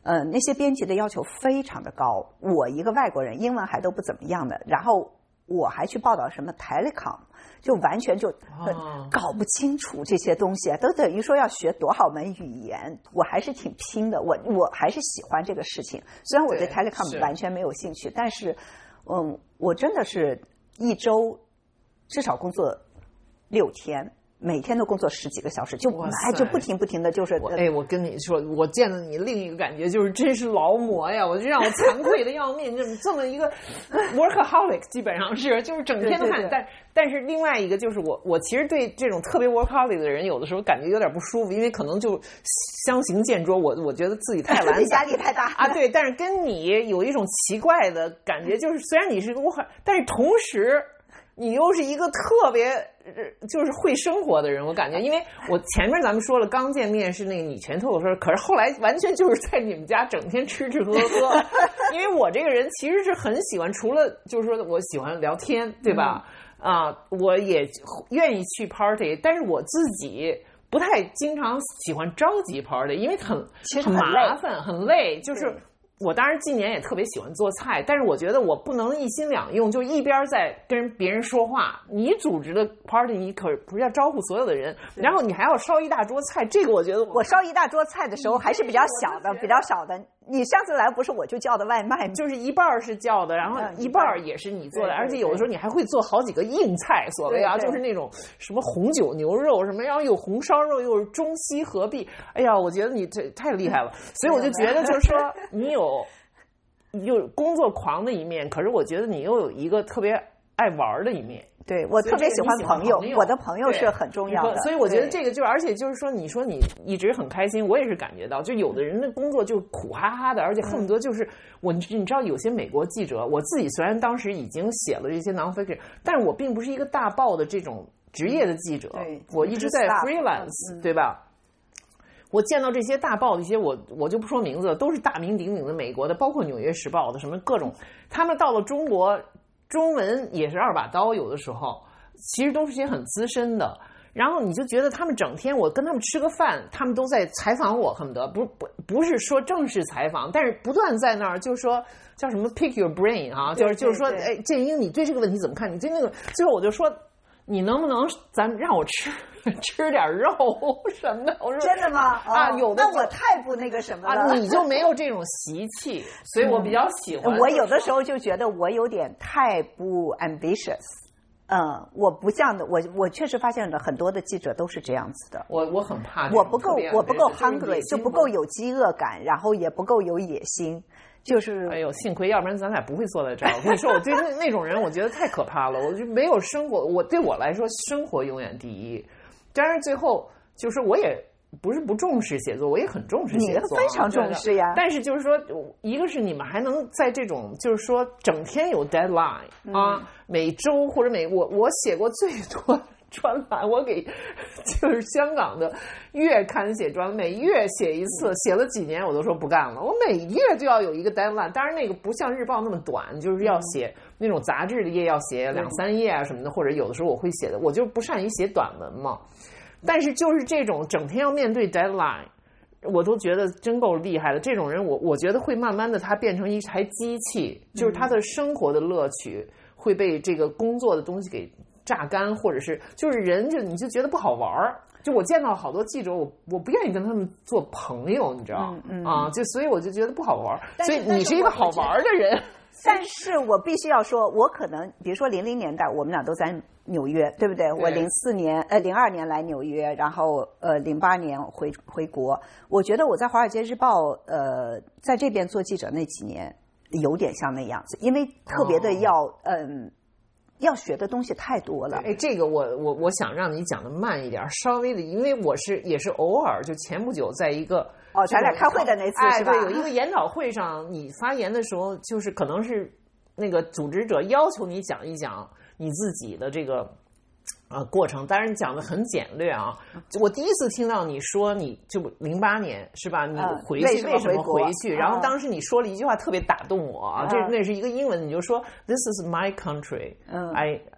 呃，那些编辑的要求非常的高，我一个外国人，英文还都不怎么样的，然后我还去报道什么 telecom， 就完全就、呃、搞不清楚这些东西，都等于说要学多少门语言，我还是挺拼的，我我还是喜欢这个事情，虽然我对 telecom 完全没有兴趣，但是，嗯，我真的是一周至少工作六天。每天都工作十几个小时，就哎就不停不停的就是。 哎，我跟你说，我见了你另一个感觉就是真是劳模呀！我就让我惭愧的要命，就这么一个 workaholic， 基本上是就是整天都看。但但是另外一个就是我我其实对这种特别 workaholic 的人，有的时候感觉有点不舒服，因为可能就相形见拙，我我觉得自己太懒散， 压力太大啊。对，但是跟你有一种奇怪的感觉，就是虽然你是个 work， 但是同时。你又是一个特别就是会生活的人，我感觉，因为我前面咱们说了，刚见面是那个女权脱口秀，可是后来完全就是在你们家整天吃吃喝喝，因为我这个人其实是很喜欢，除了就是说我喜欢聊天，对吧？啊、嗯呃，我也愿意去 party， 但是我自己不太经常喜欢召集 party， 因为很其实很麻烦，很累，就是。我当然今年也特别喜欢做菜，但是我觉得我不能一心两用，就一边在跟别人说话。你组织的 party， 你可不是要招呼所有的人，然后你还要烧一大桌菜。这个我觉得我， 我烧一大桌菜的时候还是比较小的，比较少的。你上次来不是我就叫的外卖吗？ 就是一半是叫的，然后一半也是你做的，而且有的时候你还会做好几个硬菜，所谓啊，就是那种什么红酒牛肉什么，然后有红烧肉，又是中西合璧。哎呀，我觉得你这太厉害了，所以我就觉得就是说你有。有工作狂的一面，可是我觉得你又有一个特别爱玩的一面。 对，我特别喜欢朋友，我的朋友是很重要的。 所以我觉得这个就，而且就是说，你说你一直很开心，我也是感觉到，就有的人的工作就苦哈哈的，而且恨不得就是我，你知道有些美国记者，我自己虽然当时已经写了这些 non-fiction， 但是我并不是一个大报的这种职业的记者，我一直在 freelance，、嗯、对吧？我见到这些大报的一些我我就不说名字了，都是大名鼎鼎的美国的，包括纽约时报的什么各种，他们到了中国中文也是二把刀，有的时候其实都是些很资深的，然后你就觉得他们整天我跟他们吃个饭，他们都在采访我，恨不得不不不是说正式采访，但是不断在那儿就是说叫什么 pick your brain 啊，就是就是说哎，建英你对这个问题怎么看？你对那个，最后我就说。你能不能咱让我吃吃点肉什么的？我说真的吗？ 啊， 哦、 有的那我太不那个什么了啊，你就没有这种习气，所以我比较喜欢。 嗯、我有的时候就觉得我有点太不 ambitious。嗯，我不这样的，我我确实发现了很多的记者都是这样子的。 我我很怕， 我不够，我不够 hungry， 就不够有饥饿感，然后也不够有野心。就是哎呦，幸亏，要不然咱俩不会坐在这儿。我跟你说，我对那那种人，我觉得太可怕了。我就没有生活，我对我来说，生活永远第一。当然，最后就是我也不是不重视写作，我也很重视写作， 你非常重视呀。 但是就是说，一个是你们还能在这种，就是说整天有 deadline 啊，嗯、每周或者每我我写过最多。专栏我给就是香港的月刊写专栏，每月写一次，写了几年我都说不干了。我每月就要有一个 deadline， 当然那个不像日报那么短，就是要写那种杂志的页要写两三页啊什么的，或者有的时候我会写的，我就不善于写短文嘛。但是就是这种整天要面对 deadline， 我都觉得真够厉害的。这种人我我觉得会慢慢的他变成一台机器，就是他的生活的乐趣会被这个工作的东西给榨干，或者是就是人就你就觉得不好玩。就我见到好多记者，我我不愿意跟他们做朋友，你知道、嗯嗯、啊，就所以我就觉得不好玩。所以你是一个好玩的人。 但是我必须要说，我可能比如说零零年代，我们俩都在纽约，对不对？对我零四年呃零二年来纽约，然后呃零八年回回国。我觉得我在《华尔街日报》呃在这边做记者那几年，有点像那样子，因为特别的要、哦、嗯。要学的东西太多了。 哎，这个我我我想让你讲的慢一点，稍微的，因为我是也是偶尔就前不久在一个哦，咱俩开会的那次、 哎、 是吧？ 对，有一个研讨会上，你发言的时候，就是可能是那个组织者要求你讲一讲你自己的这个呃过程，当然讲的很简略啊。我第一次听到你说你就零八年是吧？你回去、 呃、 为什么回去？ 嗯、 然后当时你说了一句话特别打动我啊， 嗯、 这那是一个英文，你就说 This is my country， 嗯 I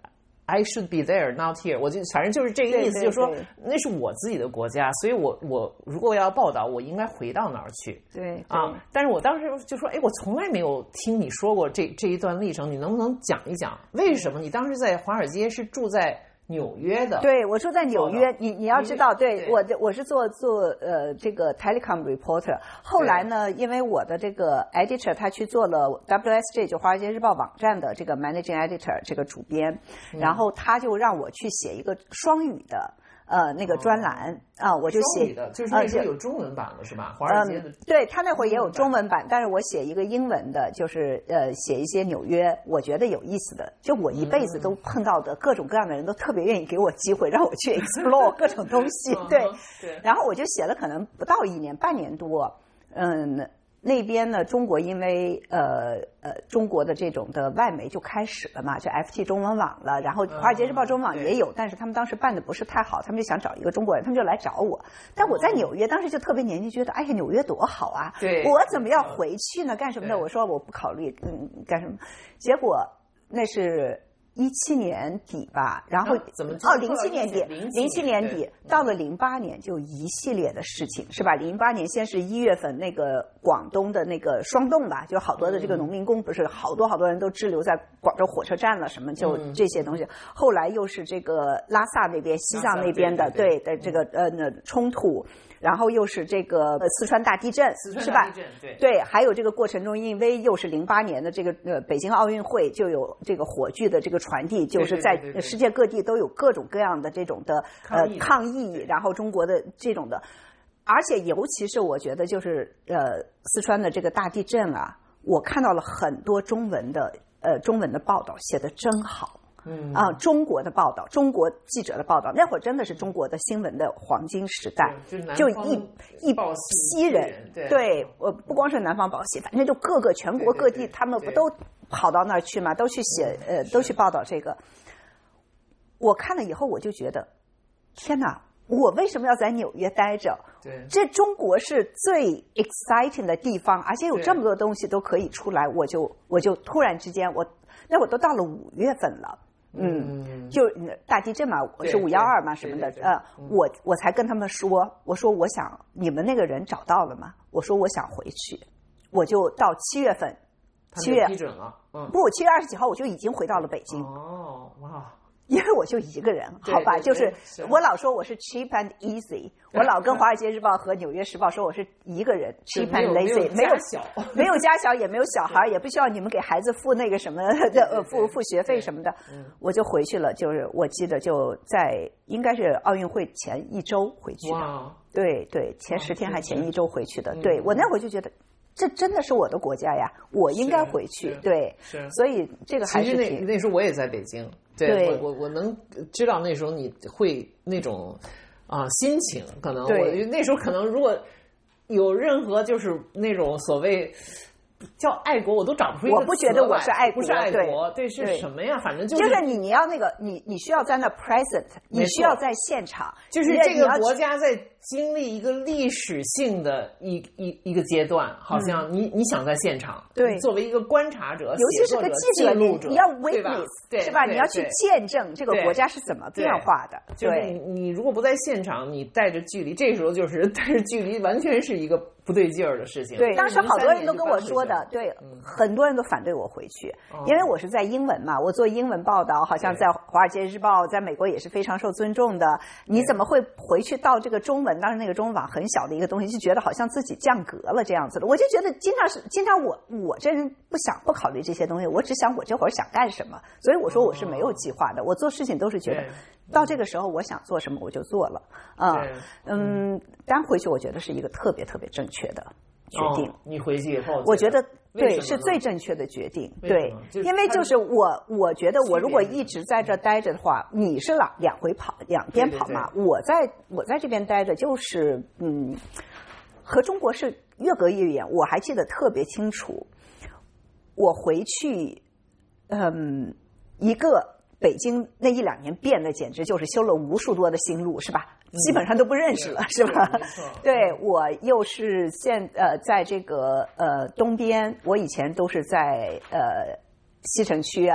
I should be there, not here。我就反正就是这个意思，就是说那是我自己的国家，所以我我如果要报道，我应该回到哪儿去？ 对啊，但是我当时就说，哎，我从来没有听你说过这这一段历程，你能不能讲一讲为什么你当时在华尔街是住在纽约的？ 对，我住在纽约。你你要知道，对, 对我我是做做呃这个 telecom reporter。后来呢，因为我的这个 editor 他去做了 W S J 就华尔街日报网站的这个 managing editor 这个主编，嗯、然后他就让我去写一个双语的。呃，那个专栏啊、哦呃，我就写的，就是那时候有中文版了，是吧？华尔街的、嗯， 对他那会儿也有中文版，但是我写一个英文的，就是呃，写一些纽约我觉得有意思的，就我一辈子都碰到的各种各样的人都特别愿意给我机会，让我去 explore 各种东西，对， 对。 然后我就写了可能不到一年，半年多，嗯。那边呢，中国因为呃呃中国的这种的外媒就开始了嘛，就 F T 中文网了，然后华尔街日报中文网也有，但是他们当时办的不是太好，他们就想找一个中国人，他们就来找我。但我在纽约，当时就特别年轻，觉得哎呀纽约多好啊， 对， 我怎么要回去呢？干什么的？我说我不考虑，嗯，干什么？结果那是。一七年底吧，然后、 啊、怎么哦，零七年底，零七年底到了零八年就一系列的事情是吧？零八年先是一月份那个广东的那个霜冻吧，就好多的这个农民工不是好多好多人都滞留在广州火车站了，什么就这些东西。嗯、后来又是这个拉萨那边、西藏那边的对的这个呃那冲突。然后又是这个四川大地震， 是吧？对对，还有这个过程中，因为又是零八年的这个呃北京奥运会，就有这个火炬的这个传递，就是在世界各地都有各种各样的这种的呃抗议，然后中国的这种的，而且尤其是我觉得就是呃四川的这个大地震啊，我看到了很多中文的呃中文的报道，写得真好。 嗯啊，中国的报道，中国记者的报道，那会儿真的是中国的新闻的黄金时代，就一一批人， 对， 对，我不光是南方报喜，反正就各个全国各地，他们不都跑到那儿去嘛，都去写，呃，都去报道这个。我看了以后，我就觉得，天哪！我为什么要在纽约待着？ 对， 这中国是最 exciting 的地方，而且有这么多东西都可以出来，我就我就突然之间，我那会儿都到了五月份了。嗯，就大地震嘛，我是五幺二嘛什么的，呃，我我才跟他们说，我说我想你们那个人找到了吗？我说我想回去，我就到七月份，七月批准了，嗯， 不，七月二十几号我就已经回到了北京。 哦，哇。 因为我就一个人，好吧，就是我老说我是 cheap and easy， 我老跟华尔街日报和纽约时报说我是一个人 cheap and lazy， 没有小， 没有家小也没有小孩，也不需要你们给孩子付那个什么的呃付付学费什么的，我就回去了。就是我记得就在应该是奥运会前一周回去的，对对，前十天还前一周回去的。对我那会儿就觉得。这真的是我的国家呀，我应该回去。对， 是， 所以这个还是其实那那时候我也在北京，对，对我我我能知道那时候你会那种啊、呃、心情，可能我那时候可能如果有任何就是那种所谓。叫爱国，我都找不出一个词来。 我不觉得我是爱国， 不是爱国，对，是什么呀？反正就是就是你你要那个你你需要在那 present， 你需要在现场， 就是这个国家在经历一个历史性的一一一个阶段，好像你、嗯、你想在现场， 对， 作为一个观察者， 尤其是个记者， 你你要 witness， 对是吧？你要去见证这个国家是怎么变化的。 对，就是你你如果不在现场，你带着距离，这时候就是带着距离，完全是一个不对劲儿的事情。 对，当时好多人都跟我说的，对，嗯、很多人都反对我回去，哦、因为我是在英文嘛，我做英文报道，好像在《华尔街日报》在美国也是非常受尊重的。你怎么会回去到这个中文？当时那个中文网很小的一个东西，就觉得好像自己降格了这样子的。我就觉得经常是经常我我这人不想不考虑这些东西，我只想我这会儿想干什么。所以我说我是没有计划的，哦、我做事情都是觉得到这个时候我想做什么我就做了啊。嗯，当然回去我觉得是一个特别特别正确的决定。 哦、你回去以后， 我觉得对是最正确的决定。对，因为就是我我觉得我如果一直在这待着的话，你是两两回跑两边跑嘛， 对对对， 我在我在这边待着就是嗯，和中国是越隔越远。我还记得特别清楚，我回去，嗯，一个。北京那一两年变得简直就是修了无数多的新路，是吧？基本上都不认识了，嗯、是吧？对，我又是现呃，在这个呃东边，我以前都是在呃西城区啊，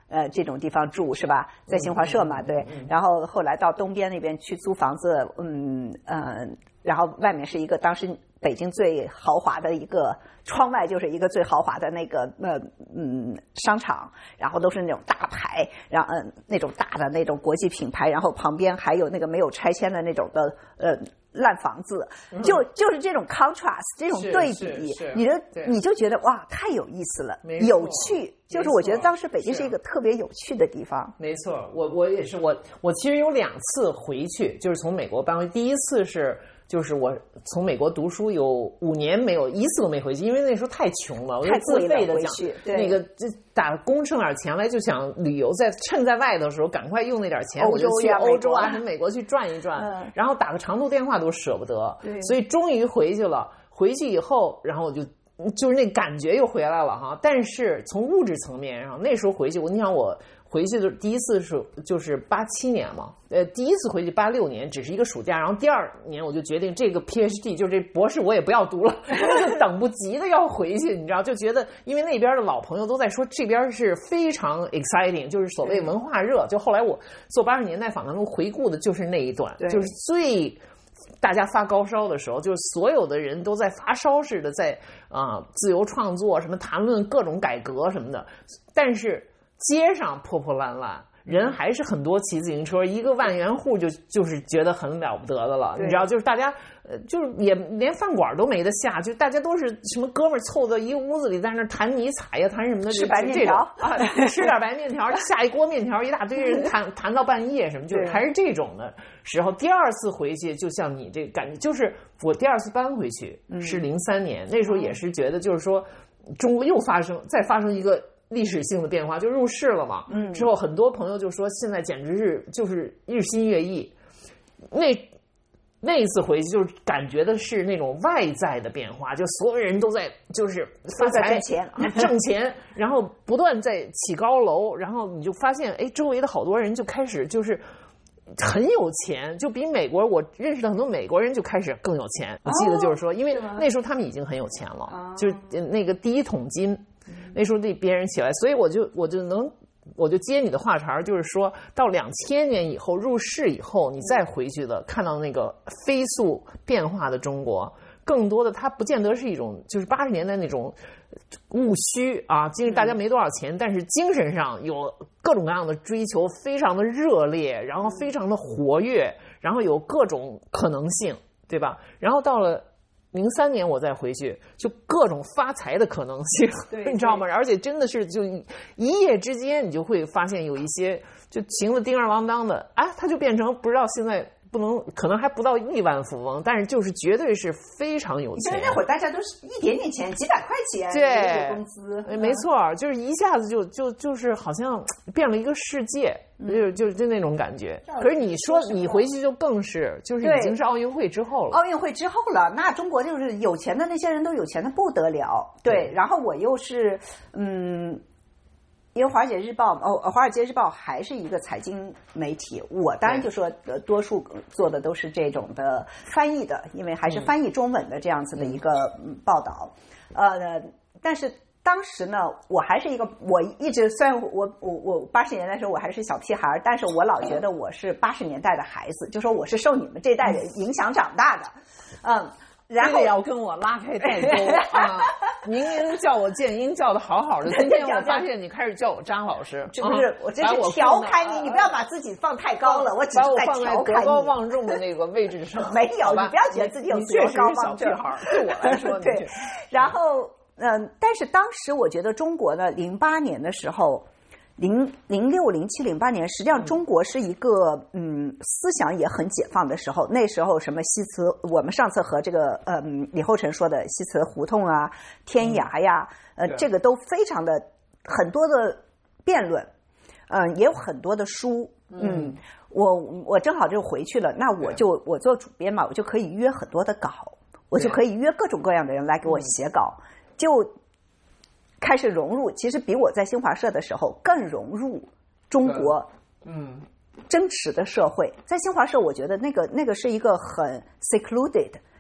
呃这种地方住是吧？在新华社嘛，对。然后后来到东边那边去租房子，嗯呃，然后外面是一个当时北京最豪华的一个，窗外就是一个最豪华的那个呃嗯商场，然后都是那种大牌，然后嗯、呃、那种大的那种国际品牌，然后旁边还有那个没有拆迁的那种的呃。烂房子，就就是这种 contrast， 这种对比，你就你就觉得哇，太有意思了，有趣。就是我觉得当时北京是一个特别有趣的地方。 没错，我我也是，我我其实有两次回去，就是从美国搬回，第一次是。就是我从美国读书有五年没有一次都没回去，因为那时候太穷了，我就自费的讲那个就打工挣点钱来，就想旅游，在趁在外的时候赶快用那点钱，我就去欧洲啊、什么美国去转一转，嗯、然后打个长途电话都舍不得，所以终于回去了。回去以后，然后我就就是那感觉又回来了哈。但是从物质层面上，那时候回去，我你想我。回去的第一次是就是八七年嘛，呃，第一次回去八六年，只是一个暑假，然后第二年我就决定这个 PhD 就这博士我也不要读了，就等不及的要回去，你知道，就觉得因为那边的老朋友都在说这边是非常 exciting， 就是所谓文化热，就后来我做八十年代访谈中回顾的就是那一段，就是最大家发高烧的时候，就是所有的人都在发烧似的在啊、呃、自由创作什么谈论各种改革什么的，但是街上破破烂烂，人还是很多骑自行车，一个万元户就就是觉得很了不得的了，你知道，就是大家呃，就是也连饭馆都没得下，就大家都是什么哥们儿凑到一个屋子里，在那弹尼采呀，弹什么的， 吃白面条啊，吃点白面条，下一锅面条，一大堆人弹弹到半夜什么，就是还是这种的时候。第二次回去，就像你这个感觉，就是我第二次搬回去是零三年，那时候也是觉得就是说中国又发生再发生一个。历史性的变化就入世了嘛，嗯，之后很多朋友就说现在简直是就是日新月异。那那一次回去就是感觉的是那种外在的变化，就所有人都在就是发财挣钱挣钱，然后不断在起高楼，然后你就发现哎，周围的好多人就开始就是很有钱，就比美国我认识的很多美国人就开始更有钱。我记得就是说，因为那时候他们已经很有钱了，就是那个第一桶金。那时候得别人起来，所以我就我就能我就接你的话茬，就是说到两千年以后入世以后，你再回去的看到那个飞速变化的中国，更多的它不见得是一种就是八十年代那种务虚啊，精大家没多少钱，但是精神上有各种各样的追求，非常的热烈，然后非常的活跃，然后有各种可能性，对吧？然后到了零三年我再回去，就各种发财的可能性，你知道吗？而且真的是就一夜之间，你就会发现有一些就行了叮儿啷当的，啊，他就变成不知道现在不能，可能还不到亿万富翁，但是就是绝对是非常有钱。 那会儿大家都是一点点钱，几百块钱，对，工资， 没错，就是一下子就就就是好像变了一个世界。就就就那种感觉，可是你说你回去就更是，就是已经是奥运会之后了。 奥运会之后了，那中国就是有钱的那些人都有钱的不得了。对，然后我又是嗯，因为《华尔街日报》哦，《华尔街日报》还是一个财经媒体，我当然就说呃，多数做的都是这种的翻译的，因为还是翻译中文的这样子的一个报道，呃，但是。当时呢，我还是一个，我一直虽然我我我八十年代的时候我还是小屁孩，但是我老觉得我是八十年代的孩子，就说我是受你们这代人影响长大的，嗯，然后要跟我拉开代沟啊！明明叫我建英叫的好好的，今天我发现你开始叫我张老师， 是不是？我这是调侃你，你不要把自己放太高了，我只是在调侃你。 德高望重的那个位置上， 没有，你不要觉得自己有多高望重。 对我来说， 对，然后。嗯，但是当时我觉得中国呢，零八年的时候，零零六、零七、零八年，实际上中国是一个嗯思想也很解放的时候。那时候什么西祠，我们上次和这个嗯李厚成说的西祠胡同啊、天涯呀，呃，这个都非常的很多的辩论，嗯，也有很多的书，嗯，我我正好就回去了，那我就我做主编嘛，我就可以约很多的稿，我就可以约各种各样的人来给我写稿。就开始融入，其实比我在新华社的时候更融入中国嗯真实的社会。在新华社，我觉得那个那个是一个很 secluded，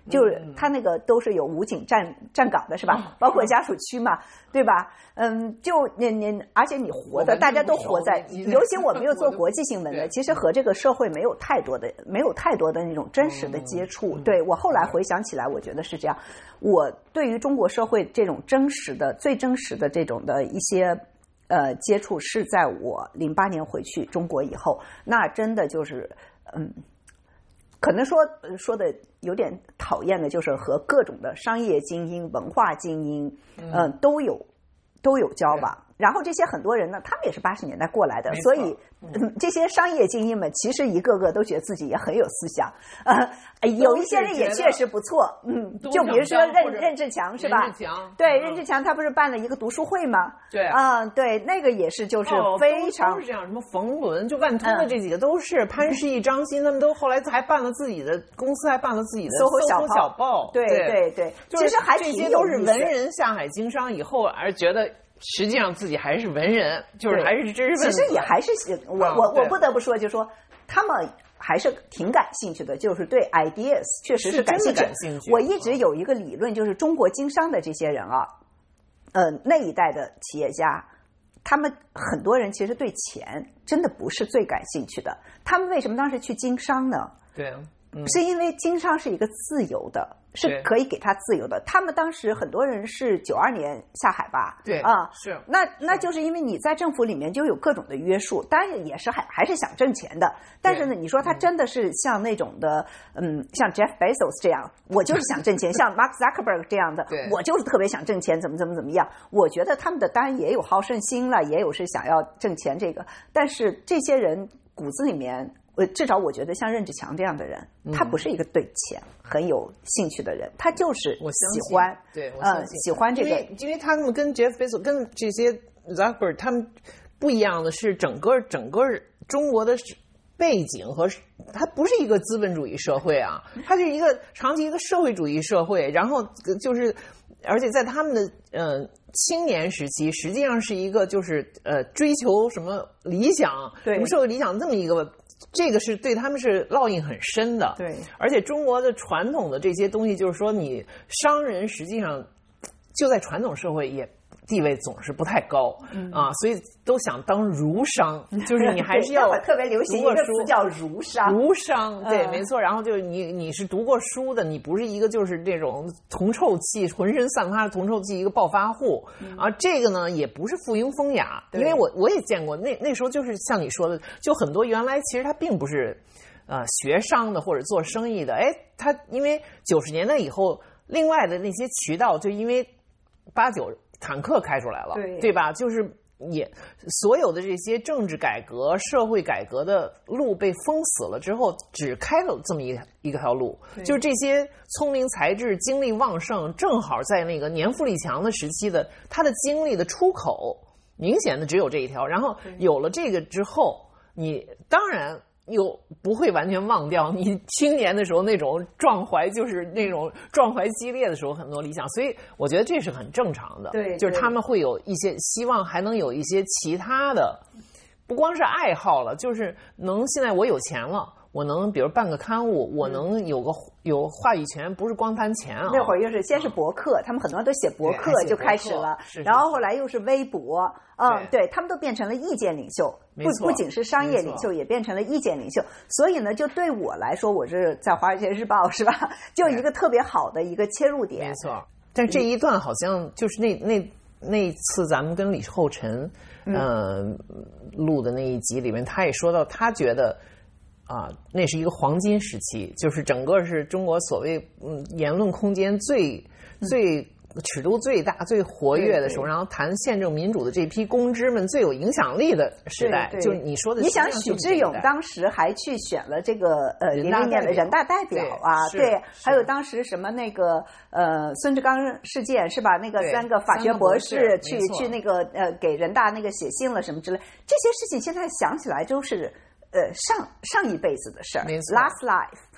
就是他那个都是有武警站站岗的是吧？包括家属区嘛，对吧？嗯，就你你，而且你活的，大家都活在，尤其我们又做国际新闻的，其实和这个社会没有太多的没有太多的那种真实的接触。对，我后来回想起来，我觉得是这样。我对于中国社会这种真实的、最真实的这种的一些呃接触，是在我零八年回去中国以后，那真的就是嗯。可能说说的有点讨厌的，就是和各种的商业精英、文化精英，嗯、呃，都有都有交往。然后这些很多人呢，他们也是八十年代过来的，所以、嗯、这些商业精英们其实一个个都觉得自己也很有思想，呃，有一些人也确实不错，嗯，就比如说任任志强是吧？ 任志强对，任志强他不是办了一个读书会吗？ 对啊、呃，对，那个也是就是非常、 哦、都, 都是这样，什么冯仑就万通的这几个都是、嗯、潘石屹、张欣，他们都后来还办了自己的公司，还办了自己的搜狐小小报， 对对 对, 对， 就是其实还这些都是文人下海经商以后，而觉得。实际上自己还是文人，就是还是知识分子。 其实也还是我我我不得不说，就是说他们还是挺感兴趣的，就是对 ideas 确实是感兴趣。 感兴趣。 我一直有一个理论，就是中国经商的这些人啊，呃，那一代的企业家，他们很多人其实对钱真的不是最感兴趣的。他们为什么当时去经商呢？ 对，嗯、 是因为经商是一个自由的。是可以给他自由的。他们当时很多人是九二年下海吧？ 对啊， 是。 那那就是因为你在政府里面就有各种的约束，当然也是还还是想挣钱的。但是呢，你说他真的是像那种的，嗯，像 Jeff Bezos 这样，我就是想挣钱；像 Mark Zuckerberg 这样的，我就是特别想挣钱，怎么怎么怎么样。我觉得他们的当然也有好胜心了，也有是想要挣钱这个，但是这些人骨子里面。呃，至少我觉得像任志强这样的人，嗯、他不是一个对钱很有兴趣的人，他就是喜欢， 对，我呃，喜欢这个， 因为因为他们跟 Jeff Bezos 跟这些 Zuckerberg 他们不一样的是，整个整个中国的背景和它不是一个资本主义社会啊，它是一个长期一个社会主义社会，然后就是而且在他们的呃。青年时期实际上是一个就是呃追求什么理想，什么社会理想这么一个，这个是对他们是烙印很深的。 对， 而且中国的传统的这些东西，就是说你商人实际上就在传统社会也地位总是不太高、嗯、啊，所以都想当儒商，就是你还是要特别流行一个词叫儒商， 儒商对、嗯，没错。然后就是你你是读过书的，你不是一个就是这种铜臭气浑身散发着铜臭气一个暴发户、嗯、啊，这个呢也不是附庸风雅，因为我我也见过那那时候就是像你说的，就很多原来其实他并不是呃学商的或者做生意的，哎，他因为九十年代以后，另外的那些渠道就因为八九。坦克开出来了， 对对吧？就是也所有的这些政治改革、社会改革的路被封死了之后，只开了这么一一条路，就是这些聪明才智、精力旺盛，正好在那个年富力强的时期的他的精力的出口，明显的只有这一条。然后有了这个之后，你当然。又不会完全忘掉你青年的时候那种壮怀，就是那种壮怀激烈的时候很多理想，所以我觉得这是很正常的。 对， 就是他们会有一些希望，还能有一些其他的，不光是爱好了，就是能现在我有钱了。我能比如办个刊物，我能有个有话语权，不是光谈钱啊。 那会儿又是先是博客，他们很多人都写博客就开始了， 是是然后后来又是微博，嗯，对他们都变成了意见领袖，不不仅是商业领袖，也变成了意见领袖。所以呢，就对我来说，我是在《华尔街日报》是吧？就一个特别好的一个切入点。 没错，但这一段好像就是那那那次咱们跟李厚辰嗯、呃、录的那一集里面，他也说到，他觉得。啊，那是一个黄金时期，就是整个是中国所谓嗯言论空间最、嗯、最尺度最大、最活跃的时候，然后谈宪政民主的这批公知们最有影响力的时代， 对对就是你说的。 你想许志永当时还去选了这个呃零零年的人大代表啊，对，对还有当时什么那个呃孙志刚事件是吧？那个三个法学博士去去那个呃给人大那个写信了什么之类，这些事情现在想起来都是。呃，上上一辈子的事儿 ，last life，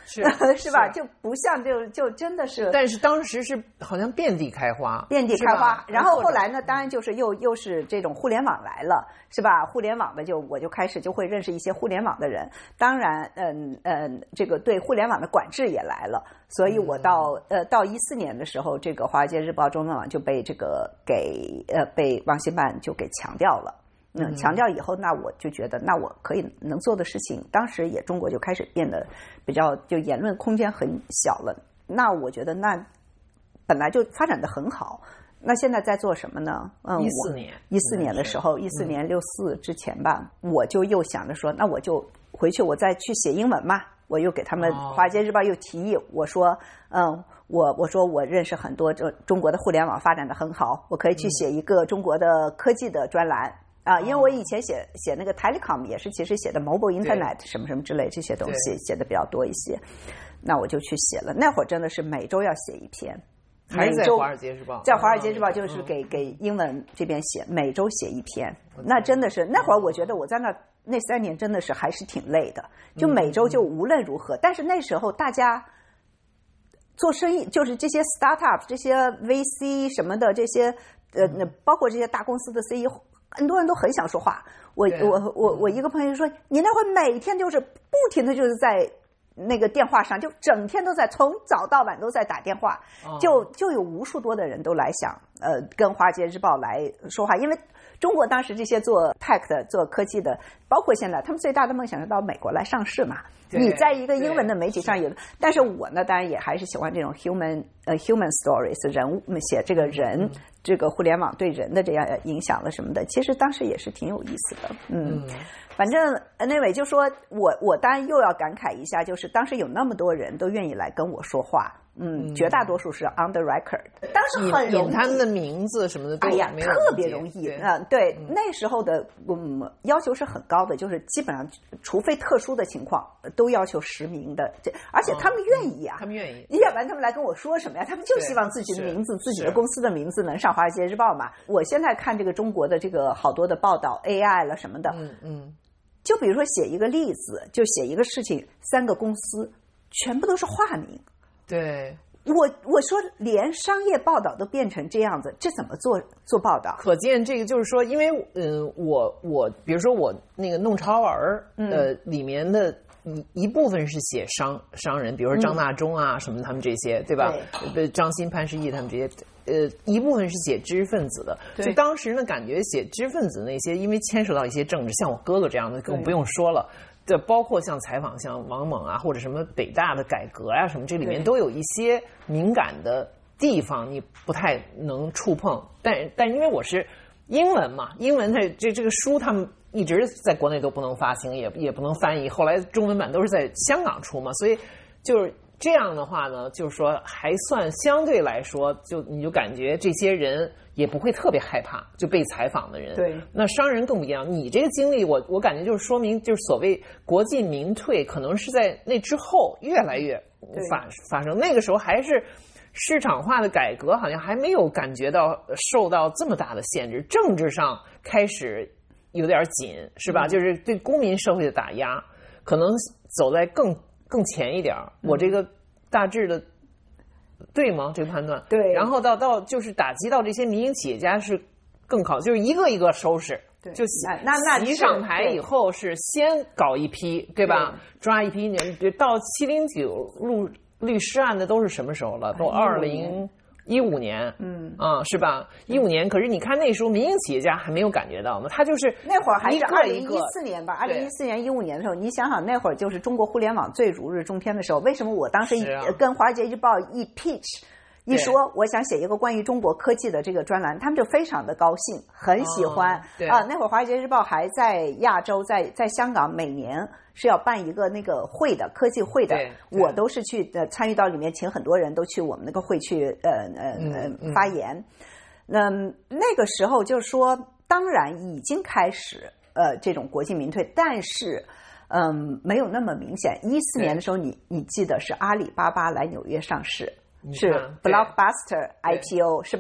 是是吧？就不像就就真的是， 但是当时是好像遍地开花， 遍地开花。然后后来呢，当然就是又又是这种互联网来了，是吧？互联网的就我就开始就会认识一些互联网的人，当然，嗯嗯，这个对互联网的管制也来了，所以我到、嗯、呃到一四年的时候，这个《华尔街日报》中文网就被这个给呃被网信办就给强调了。嗯，强调以后，那我就觉得，那我可以能做的事情，当时也中国就开始变得比较，就言论空间很小了。那我觉得，那本来就发展的很好，那现在在做什么呢？嗯， 一四年， 一四年的时候，一四年六四之前吧，我就又想着说，那我就回去，我再去写英文嘛。我又给他们《华尔街日报》又提议，我说，嗯，我我说我认识很多中中国的互联网发展的很好，我可以去写一个中国的科技的专栏。啊，因为我以前写写那个 telecom 也是，其实写的 mobile internet 什么什么之类这些东西写的比较多一些，那我就去写了。那会儿真的是每周要写一篇， 还是在《华尔街日报》？ 在《华尔街日报》就是给、嗯、给英文这边写，每周写一篇。那真的是那会儿，我觉得我在那那三年真的是还是挺累的，就每周就无论如何。嗯、但是那时候大家做生意，就是这些 startup 这些 V C 什么的这些呃，包括这些大公司的 C E O。很多人都很想说话，我我我我一个朋友说，你那会每天就是不停的就是在那个电话上，就整天都在从早到晚都在打电话，就就有无数多的人都来想呃跟《华尔街日报》来说话，因为中国当时这些做 tech 的做科技的，包括现在他们最大的梦想是到美国来上市嘛。你在一个英文的媒体上有，但是我呢当然也还是喜欢这种 human 呃 human stories 人物写这个人、嗯、这个互联网对人的这样影响了什么的，其实当时也是挺有意思的。嗯，嗯反正 anyway 就说我我当然又要感慨一下，就是当时有那么多人都愿意来跟我说话。嗯，绝大多数是 on the record， 当时很容易， 引他们的名字什么的都没有，哎呀， 特别容易啊、嗯！对，嗯、那时候的嗯要求是很高的，就是基本上除非特殊的情况，都要求实名的，这而且他们愿意啊、 哦嗯，他们愿意， 要不然他们来跟我说什么呀？他们就希望自己的名字、自己的公司的名字能上《华尔街日报》嘛。我现在看这个中国的这个好多的报道 A I 了什么的， 嗯嗯， 就比如说写一个例子，就写一个事情，三个公司全部都是化名， 对。 我我说连商业报道都变成这样子，这怎么做做报道？ 可见这个就是说，因为嗯、呃，我我比如说我那个弄潮儿呃、嗯、里面的一一部分是写商商人，比如说张大中啊、嗯、什么他们这些，对吧？对，张欣、潘石屹他们这些，呃，一部分是写知识分子的。就当时呢，感觉写知识分子那些，因为牵涉到一些政治，像我哥哥这样的更不用说了。这包括像采访像王猛啊，或者什么北大的改革啊什么，这里面都有一些敏感的地方，你不太能触碰。但但因为我是英文嘛，英文它这这个书他们一直在国内都不能发行，也也不能翻译，后来中文版都是在香港出嘛，所以就是这样的话呢，就是说还算相对来说，就你就感觉这些人也不会特别害怕就被采访的人。 对， 那商人更不一样。你这个经历，我我感觉就是说明，就是所谓国进民退，可能是在那之后越来越发发生。那个时候还是市场化的改革，好像还没有感觉到受到这么大的限制，政治上开始有点紧，是吧？嗯、就是对公民社会的打压，可能走在更更前一点。嗯、我这个大致的。对吗？这个判断对， 然后到到就是打击到这些民营企业家是更好，就是一个一个收拾。 对， 就那那一上台以后是先搞一批，对吧？对抓一批人，到七零九律律师案的都是什么时候了？都二零一五年， 嗯啊，是吧？一五年，可是你看那时候民营企业家还没有感觉到呢，他就是那会儿还是二零一四年吧，二零一四年一五年的时候，你想想那会儿就是中国互联网最如日中天的时候。为什么我当时一、啊、跟《华尔街日报》一 pitch 一说我想写一个关于中国科技的这个专栏，他们就非常的高兴，很喜欢、哦、啊。那会儿《华尔街日报》还在亚洲，在在香港每年是要办一个那个会的科技会的，我都是去呃参与到里面，请很多人都去我们那个会去呃呃呃、嗯、发言。那、嗯、那个时候就是说，当然已经开始呃这种国进民退，但是嗯没有那么明显。一四年的时候，你你记得是阿里巴巴来纽约上市。是 Blockbuster I P O 是吧？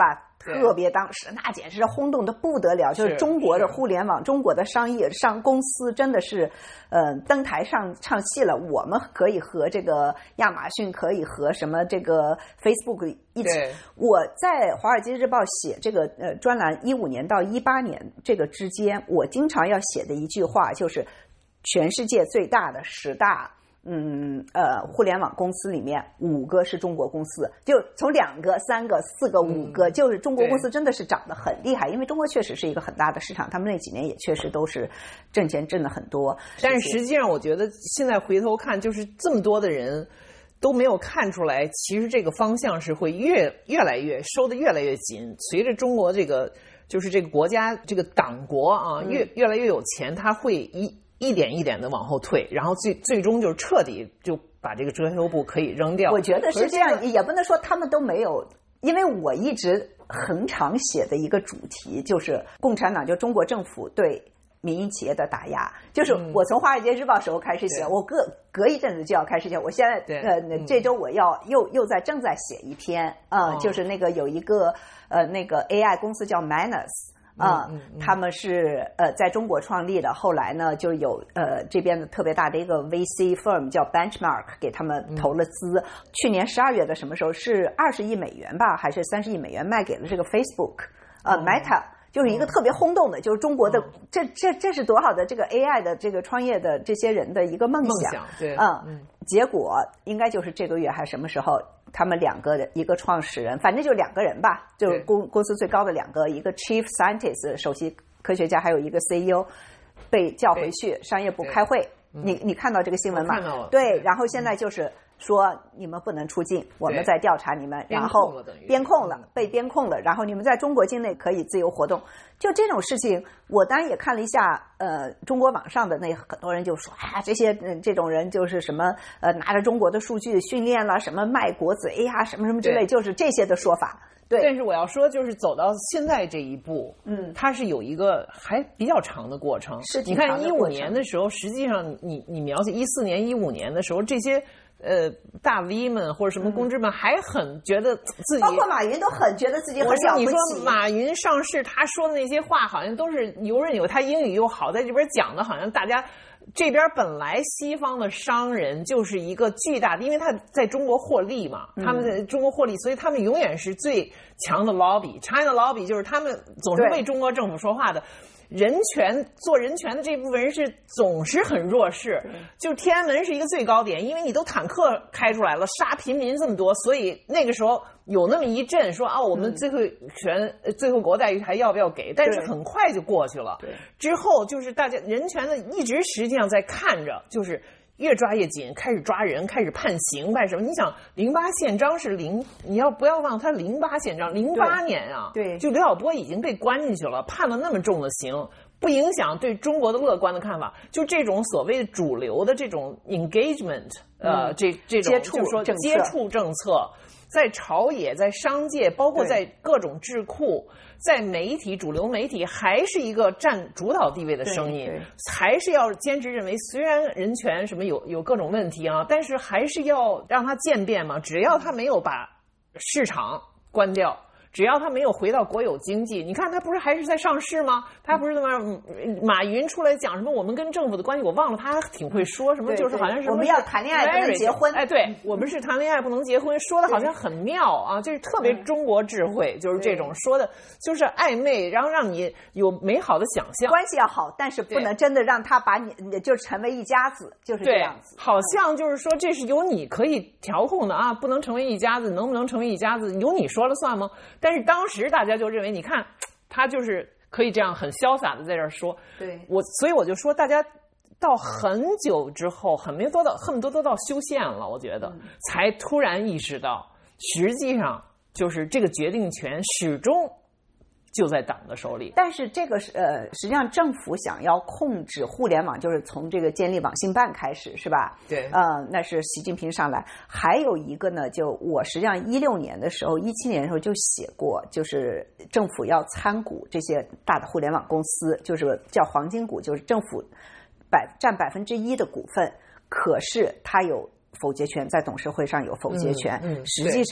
特别当时那简直是轰动的不得了，就是中国的互联网，中国的商业上公司真的是，呃，登台上唱戏了。我们可以和这个亚马逊，可以和什么这个 Facebook 一起。我在《华尔街日报》写这个呃专栏，一五年到一八年这个之间，我经常要写的一句话就是，全世界最大的十大。嗯，呃，互联网公司里面五个是中国公司，就从两个、三个、四个、五个，嗯、就是中国公司真的是涨得很厉害，因为中国确实是一个很大的市场，他们那几年也确实都是挣钱挣了很多。 但是实际上，我觉得现在回头看，就是这么多的人都没有看出来，其实这个方向是会越越来越收得越来越紧。随着中国这个就是这个国家这个党国啊，越越来越有钱，它会一。一点一点的往后退，然后最最终就是彻底就把这个遮羞布可以扔掉。 我觉得是这样，也不能说他们都没有，因为我一直很常写的一个主题就是共产党，就中国政府对民营企业的打压。就是我从《华尔街日报》时候开始写，嗯、我隔隔一阵子就要开始写。我现在呃、嗯、这周我要又又在正在写一篇啊、呃哦，就是那个有一个呃那个 A I 公司叫 Manus。啊、嗯嗯，他们是呃在中国创立的，后来呢就有呃这边的特别大的一个 V C firm 叫 Benchmark 给他们投了资，嗯、去年十二月的什么时候是二十亿美元吧，还是三十亿美元卖给了这个 Facebook 呃、嗯、Meta。就是一个特别轰动的，就是中国的、嗯、这这这是多少的这个 A I 的这个创业的这些人的一个梦想， 梦想对， 嗯，嗯结果应该就是这个月还是什么时候，他们两个一个创始人，反正就两个人吧，就是公公司最高的两个，一个 Chief Scientist 首席科学家，还有一个 C E O 被叫回去商业部开会。你你看到这个新闻吗？ 看到了。 对，然后现在就是说你们不能出境，我们在调查你们，然后边控了，被边控了，然后你们在中国境内可以自由活动。就这种事情，我当然也看了一下，呃，中国网上的那很多人就说，啊，这些、呃、这种人就是什么，呃，拿着中国的数据训练了什么卖国子 A 啊，什么什么之类，就是这些的说法。对， 但是我要说，就是走到现在这一步，嗯，它是有一个还比较长的过程。 是， 你看一五年的时候，实际上你你描写一四年、一五年的时候，这些呃大 V 们或者什么公知们还很觉得自己， 包括马云都很觉得自己很了不起。 你说马云上市，他说的那些话好像都是游刃有，他英语又好，在这边讲的好像大家。这边本来西方的商人就是一个巨大的，因为他在中国获利嘛，他们在中国获利，所以他们永远是最强的 lobby。China lobby 就是他们总是为中国政府说话的。人权做人权的这部分人是总是很弱势，就天安门是一个最高点，因为你都坦克开出来了，杀平民这么多，所以那个时候有那么一阵说啊，我们最后权、嗯、最后国待遇还要不要给？但是很快就过去了。之后就是大家人权的一直实际上在看着，就是越抓越紧，开始抓人，开始判刑，判什么？你想零八宪章是零，你要不要忘他零八宪章零八年啊？ 对， 就刘晓波已经被关进去了，判了那么重的刑，不影响对中国的乐观的看法。就这种所谓主流的这种 engagement，、嗯、呃，这这种就是说接触政策，在朝野、在商界，包括在各种智库。在媒体主流媒体还是一个占主导地位的声音，还是要坚持认为，虽然人权什么有有各种问题啊，但是还是要让它渐变嘛。只要他没有把市场关掉，只要他没有回到国有经济，你看他不是还是在上市吗？他不是那么马云出来讲什么我们跟政府的关系，我忘了他挺会说什么，就是好像是我们要谈恋爱不能结婚， 哎，对，我们是谈恋爱不能结婚，说的好像很妙啊，就是特别中国智慧，就是这种说的，就是暧昧，然后让你有美好的想象， 关系要好，但是不能真的让他把你就成为一家子，就是这样子。 好像就是说这是由你可以调控的啊，不能成为一家子，能不能成为一家子由你说了算吗？但是当时大家就认为，你看他就是可以这样很潇洒的在这儿说， 对我，所以我就说，大家到很久之后，很没多到，恨不得都到修宪了，我觉得、嗯、才突然意识到，实际上就是这个决定权始终就在党的手里。 但是这个是呃，实际上政府想要控制互联网，就是从这个建立网信办开始，是吧？ 对， 呃，那是习近平上来。还有一个呢，就我实际上一六年的时候，一七年的时候就写过，就是政府要参股这些大的互联网公司，就是叫黄金股，就是政府百占百分之一的股份，可是它有否决权，在董事会上有否决权。 嗯嗯、 实际上，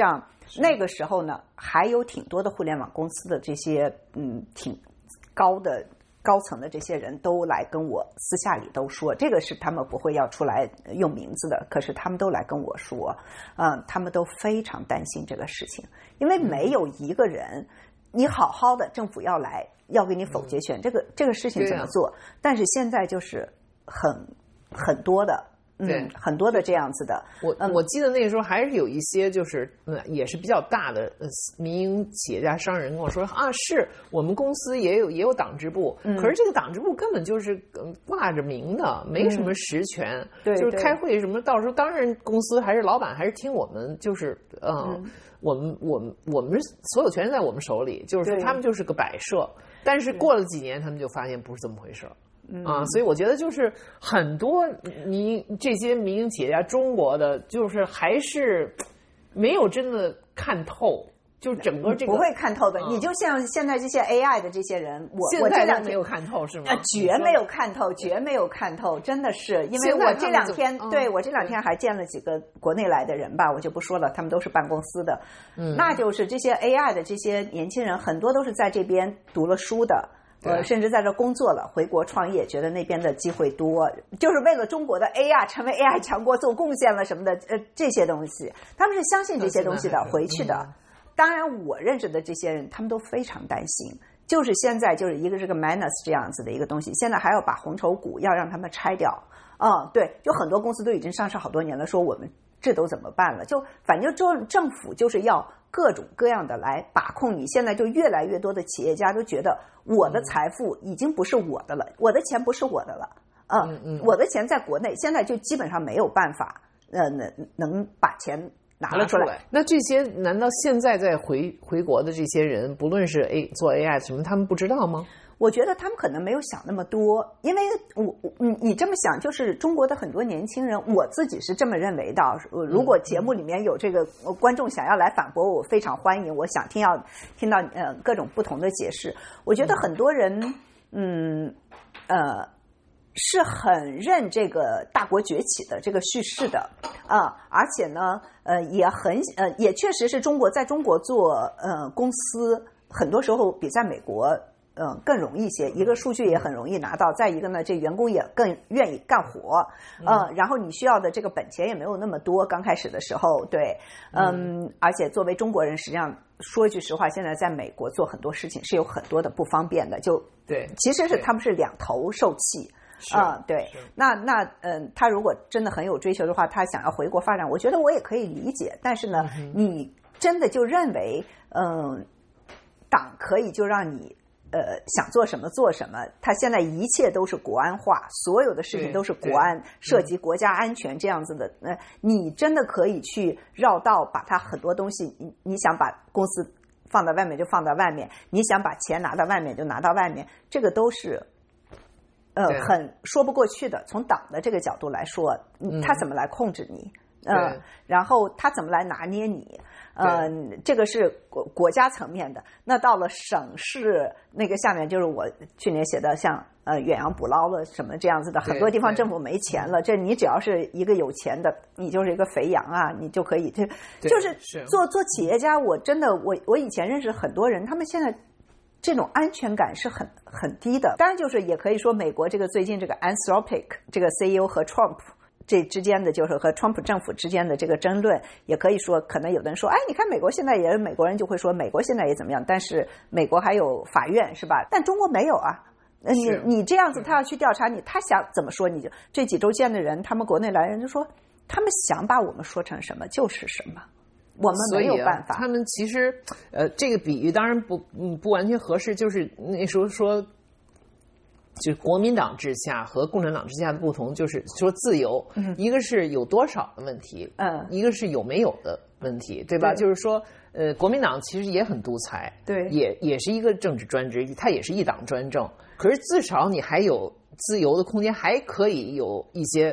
那个时候呢，还有挺多的互联网公司的这些嗯挺高的高层的这些人都来跟我私下里都说，这个是他们不会要出来用名字的，可是他们都来跟我说，嗯，他们都非常担心这个事情，因为没有一个人，你好好的政府要来要给你否决权，这个这个事情怎么做？但是现在就是很很多的。嗯，很多的这样子的。 我、嗯、我记得那个时候还是有一些就是嗯也是比较大的呃民营企业家商人跟我说啊，是我们公司也有也有党支部，嗯、可是这个党支部根本就是挂着名的，没什么实权，嗯、 对， 就是开会什么，到时候当然公司还是老板还是听我们，就是呃、嗯，我们我们我们所有权在我们手里，就是说他们就是个摆设。但是过了几年，他们就发现不是这么回事。啊，所以我觉得就是很多民这些民营企业家，中国的就是还是没有真的看透，就是整个这个不会看透的。嗯、你就像现在这些 A I 的这些人，我我这两天没有看透是吗？ 呃，绝没有看透，绝没有看透，真的是，因为我这两天、嗯、对我这两天还见了几个国内来的人吧，我就不说了，他们都是办公司的，嗯，那就是这些 A I 的这些年轻人，很多都是在这边读了书的。呃，甚至在这工作了，回国创业，觉得那边的机会多，就是为了中国的 A I 成为 A I 强国做贡献了什么的，呃，这些东西，他们是相信这些东西的，回去的。嗯、当然，我认识的这些人，他们都非常担心，就是现在就是一个这个 Manus 这样子的一个东西，现在还要把红筹股要让他们拆掉。嗯，对，就很多公司都已经上市好多年了，说我们这都怎么办了？就反正政政府就是要各种各样的来把控你。现在就越来越多的企业家都觉得我的财富已经不是我的了，我的钱不是我的了，呃、嗯嗯，我的钱在国内，现在就基本上没有办法，呃，能能把钱拿了出来。 出来那这些难道现在在回回国的这些人，不论是 A 做 A I 什么，他们不知道吗？ 我觉得他们可能没有想那么多，因为我你你这么想，就是中国的很多年轻人，我自己是这么认为的。如果节目里面有这个观众想要来反驳我，我非常欢迎，我想听要听到呃各种不同的解释。我觉得很多人嗯呃是很认这个大国崛起的这个叙事的啊、呃，而且呢呃也很呃也确实是中国在中国做呃公司，很多时候比在美国。嗯，更容易一些。一个数据也很容易拿到，再一个呢，这员工也更愿意干活。嗯，然后你需要的这个本钱也没有那么多，刚开始的时候，对，嗯，而且作为中国人，实际上说句实话，现在在美国做很多事情是有很多的不方便的，就对， 其实是他们是两头受气。啊、嗯，对，那那嗯，他如果真的很有追求的话，他想要回国发展，我觉得我也可以理解。但是呢，嗯、你真的就认为，嗯，党可以就让你。呃，想做什么做什么，他现在一切都是国安化，所有的事情都是国安，涉及国家安全这样子的。呃，你真的可以去绕道，把它很多东西，你你想把公司放到外面就放到外面，你想把钱拿到外面就拿到外面，这个都是呃很说不过去的。从党的这个角度来说，他怎么来控制你？呃，然后他怎么来拿捏你？呃，这个是国国家层面的。那到了省市那个下面，就是我去年写的像呃远洋捕捞了什么这样子的，很多地方政府没钱了，这你只要是一个有钱的，你就是一个肥羊啊，你就可以就就是做做企业家。我真的我我以前认识很多人，他们现在这种安全感是很很低的。当然，就是也可以说美国这个最近这个 Anthropic 这个 C E O 和 Trump。这之间的就是和川普政府之间的这个争论，也可以说，可能有的人说，哎，你看美国现在也，美国人就会说美国现在也怎么样，但是美国还有法院是吧？但中国没有啊。你你这样子，他要去调查你，他想怎么说你就这几周见的人，他们国内来人就说，他们想把我们说成什么就是什么，我们没有办法。 啊、他们其实，呃，这个比喻当然不嗯不完全合适，就是那时候说。就是国民党之下和共产党之下的不同，就是说自由，嗯、一个是有多少的问题，嗯，一个是有没有的问题，对吧？对就是说，呃，国民党其实也很独裁， 对， 也也是一个政治专制，它也是一党专政。可是至少你还有自由的空间，还可以有一些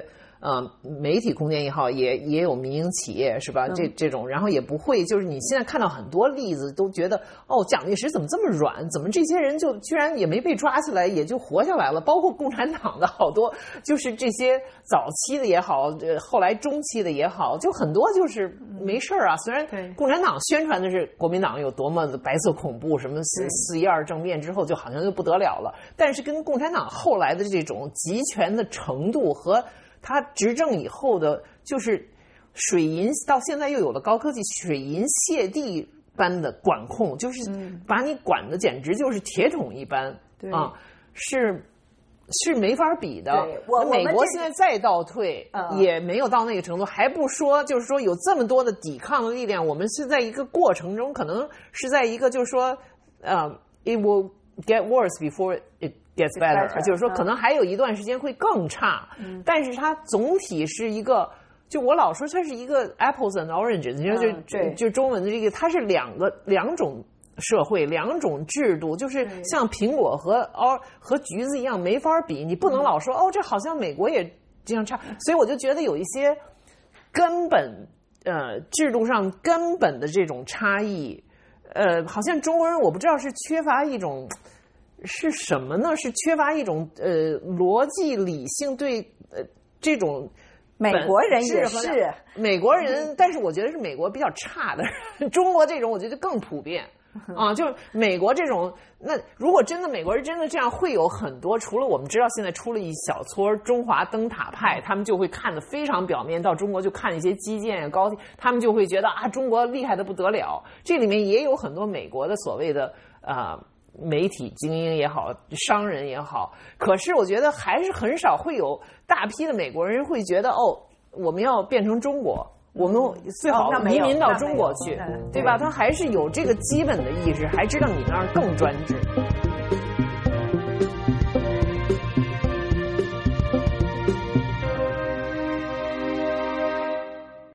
呃媒体空间也好，也也有民营企业是吧？嗯、这这种，然后也不会就是你现在看到很多例子都觉得哦，蒋介石怎么这么软？怎么这些人就居然也没被抓起来，也就活下来了？包括共产党的好多，就是这些早期的也好，呃，后来中期的也好，就很多就是没事儿啊。虽然共产党宣传的是国民党有多么的白色恐怖，什么四四一二政变之后就好像就不得了了，但是跟共产党后来的这种集权的程度和他执政以后的，就是水银到现在又有了高科技，水银泻地般的管控，就是把你管的简直就是铁桶一般、嗯、啊，是是没法比的。 我美国现在再倒退、嗯、也没有到那个程度，还不说就是说有这么多的抵抗的力量，我们是在一个过程中，可能是在一个就是说呃、uh, it will get worse before it gets better， better 就是说可能还有一段时间会更差、嗯、但是它总体是一个，就我老说它是一个 apples and oranges， 你说就、嗯、就就中文的这个，它是两个两种社会，两种制度，就是像苹果和哦和橘子一样没法比，你不能老说、嗯、哦这好像美国也这样差，所以我就觉得有一些根本呃制度上根本的这种差异，呃好像中国人我不知道是缺乏一种是什么呢？是缺乏一种呃逻辑理性，对呃这种美国人也是美国人，但是我觉得是美国比较差的人，中国这种我觉得更普遍啊，就美国这种，那如果真的美国人真的这样，会有很多，除了我们知道现在出了一小撮中华灯塔派，他们就会看得非常表面，到中国就看一些基建高铁，他们就会觉得啊中国厉害的不得了，这里面也有很多美国的所谓的呃媒体精英也好，商人也好，可是我觉得还是很少会有大批的美国人会觉得哦，我们要变成中国，我们最好移民到中国去，对吧？他还是有这个基本的意识，还知道你那儿更专制。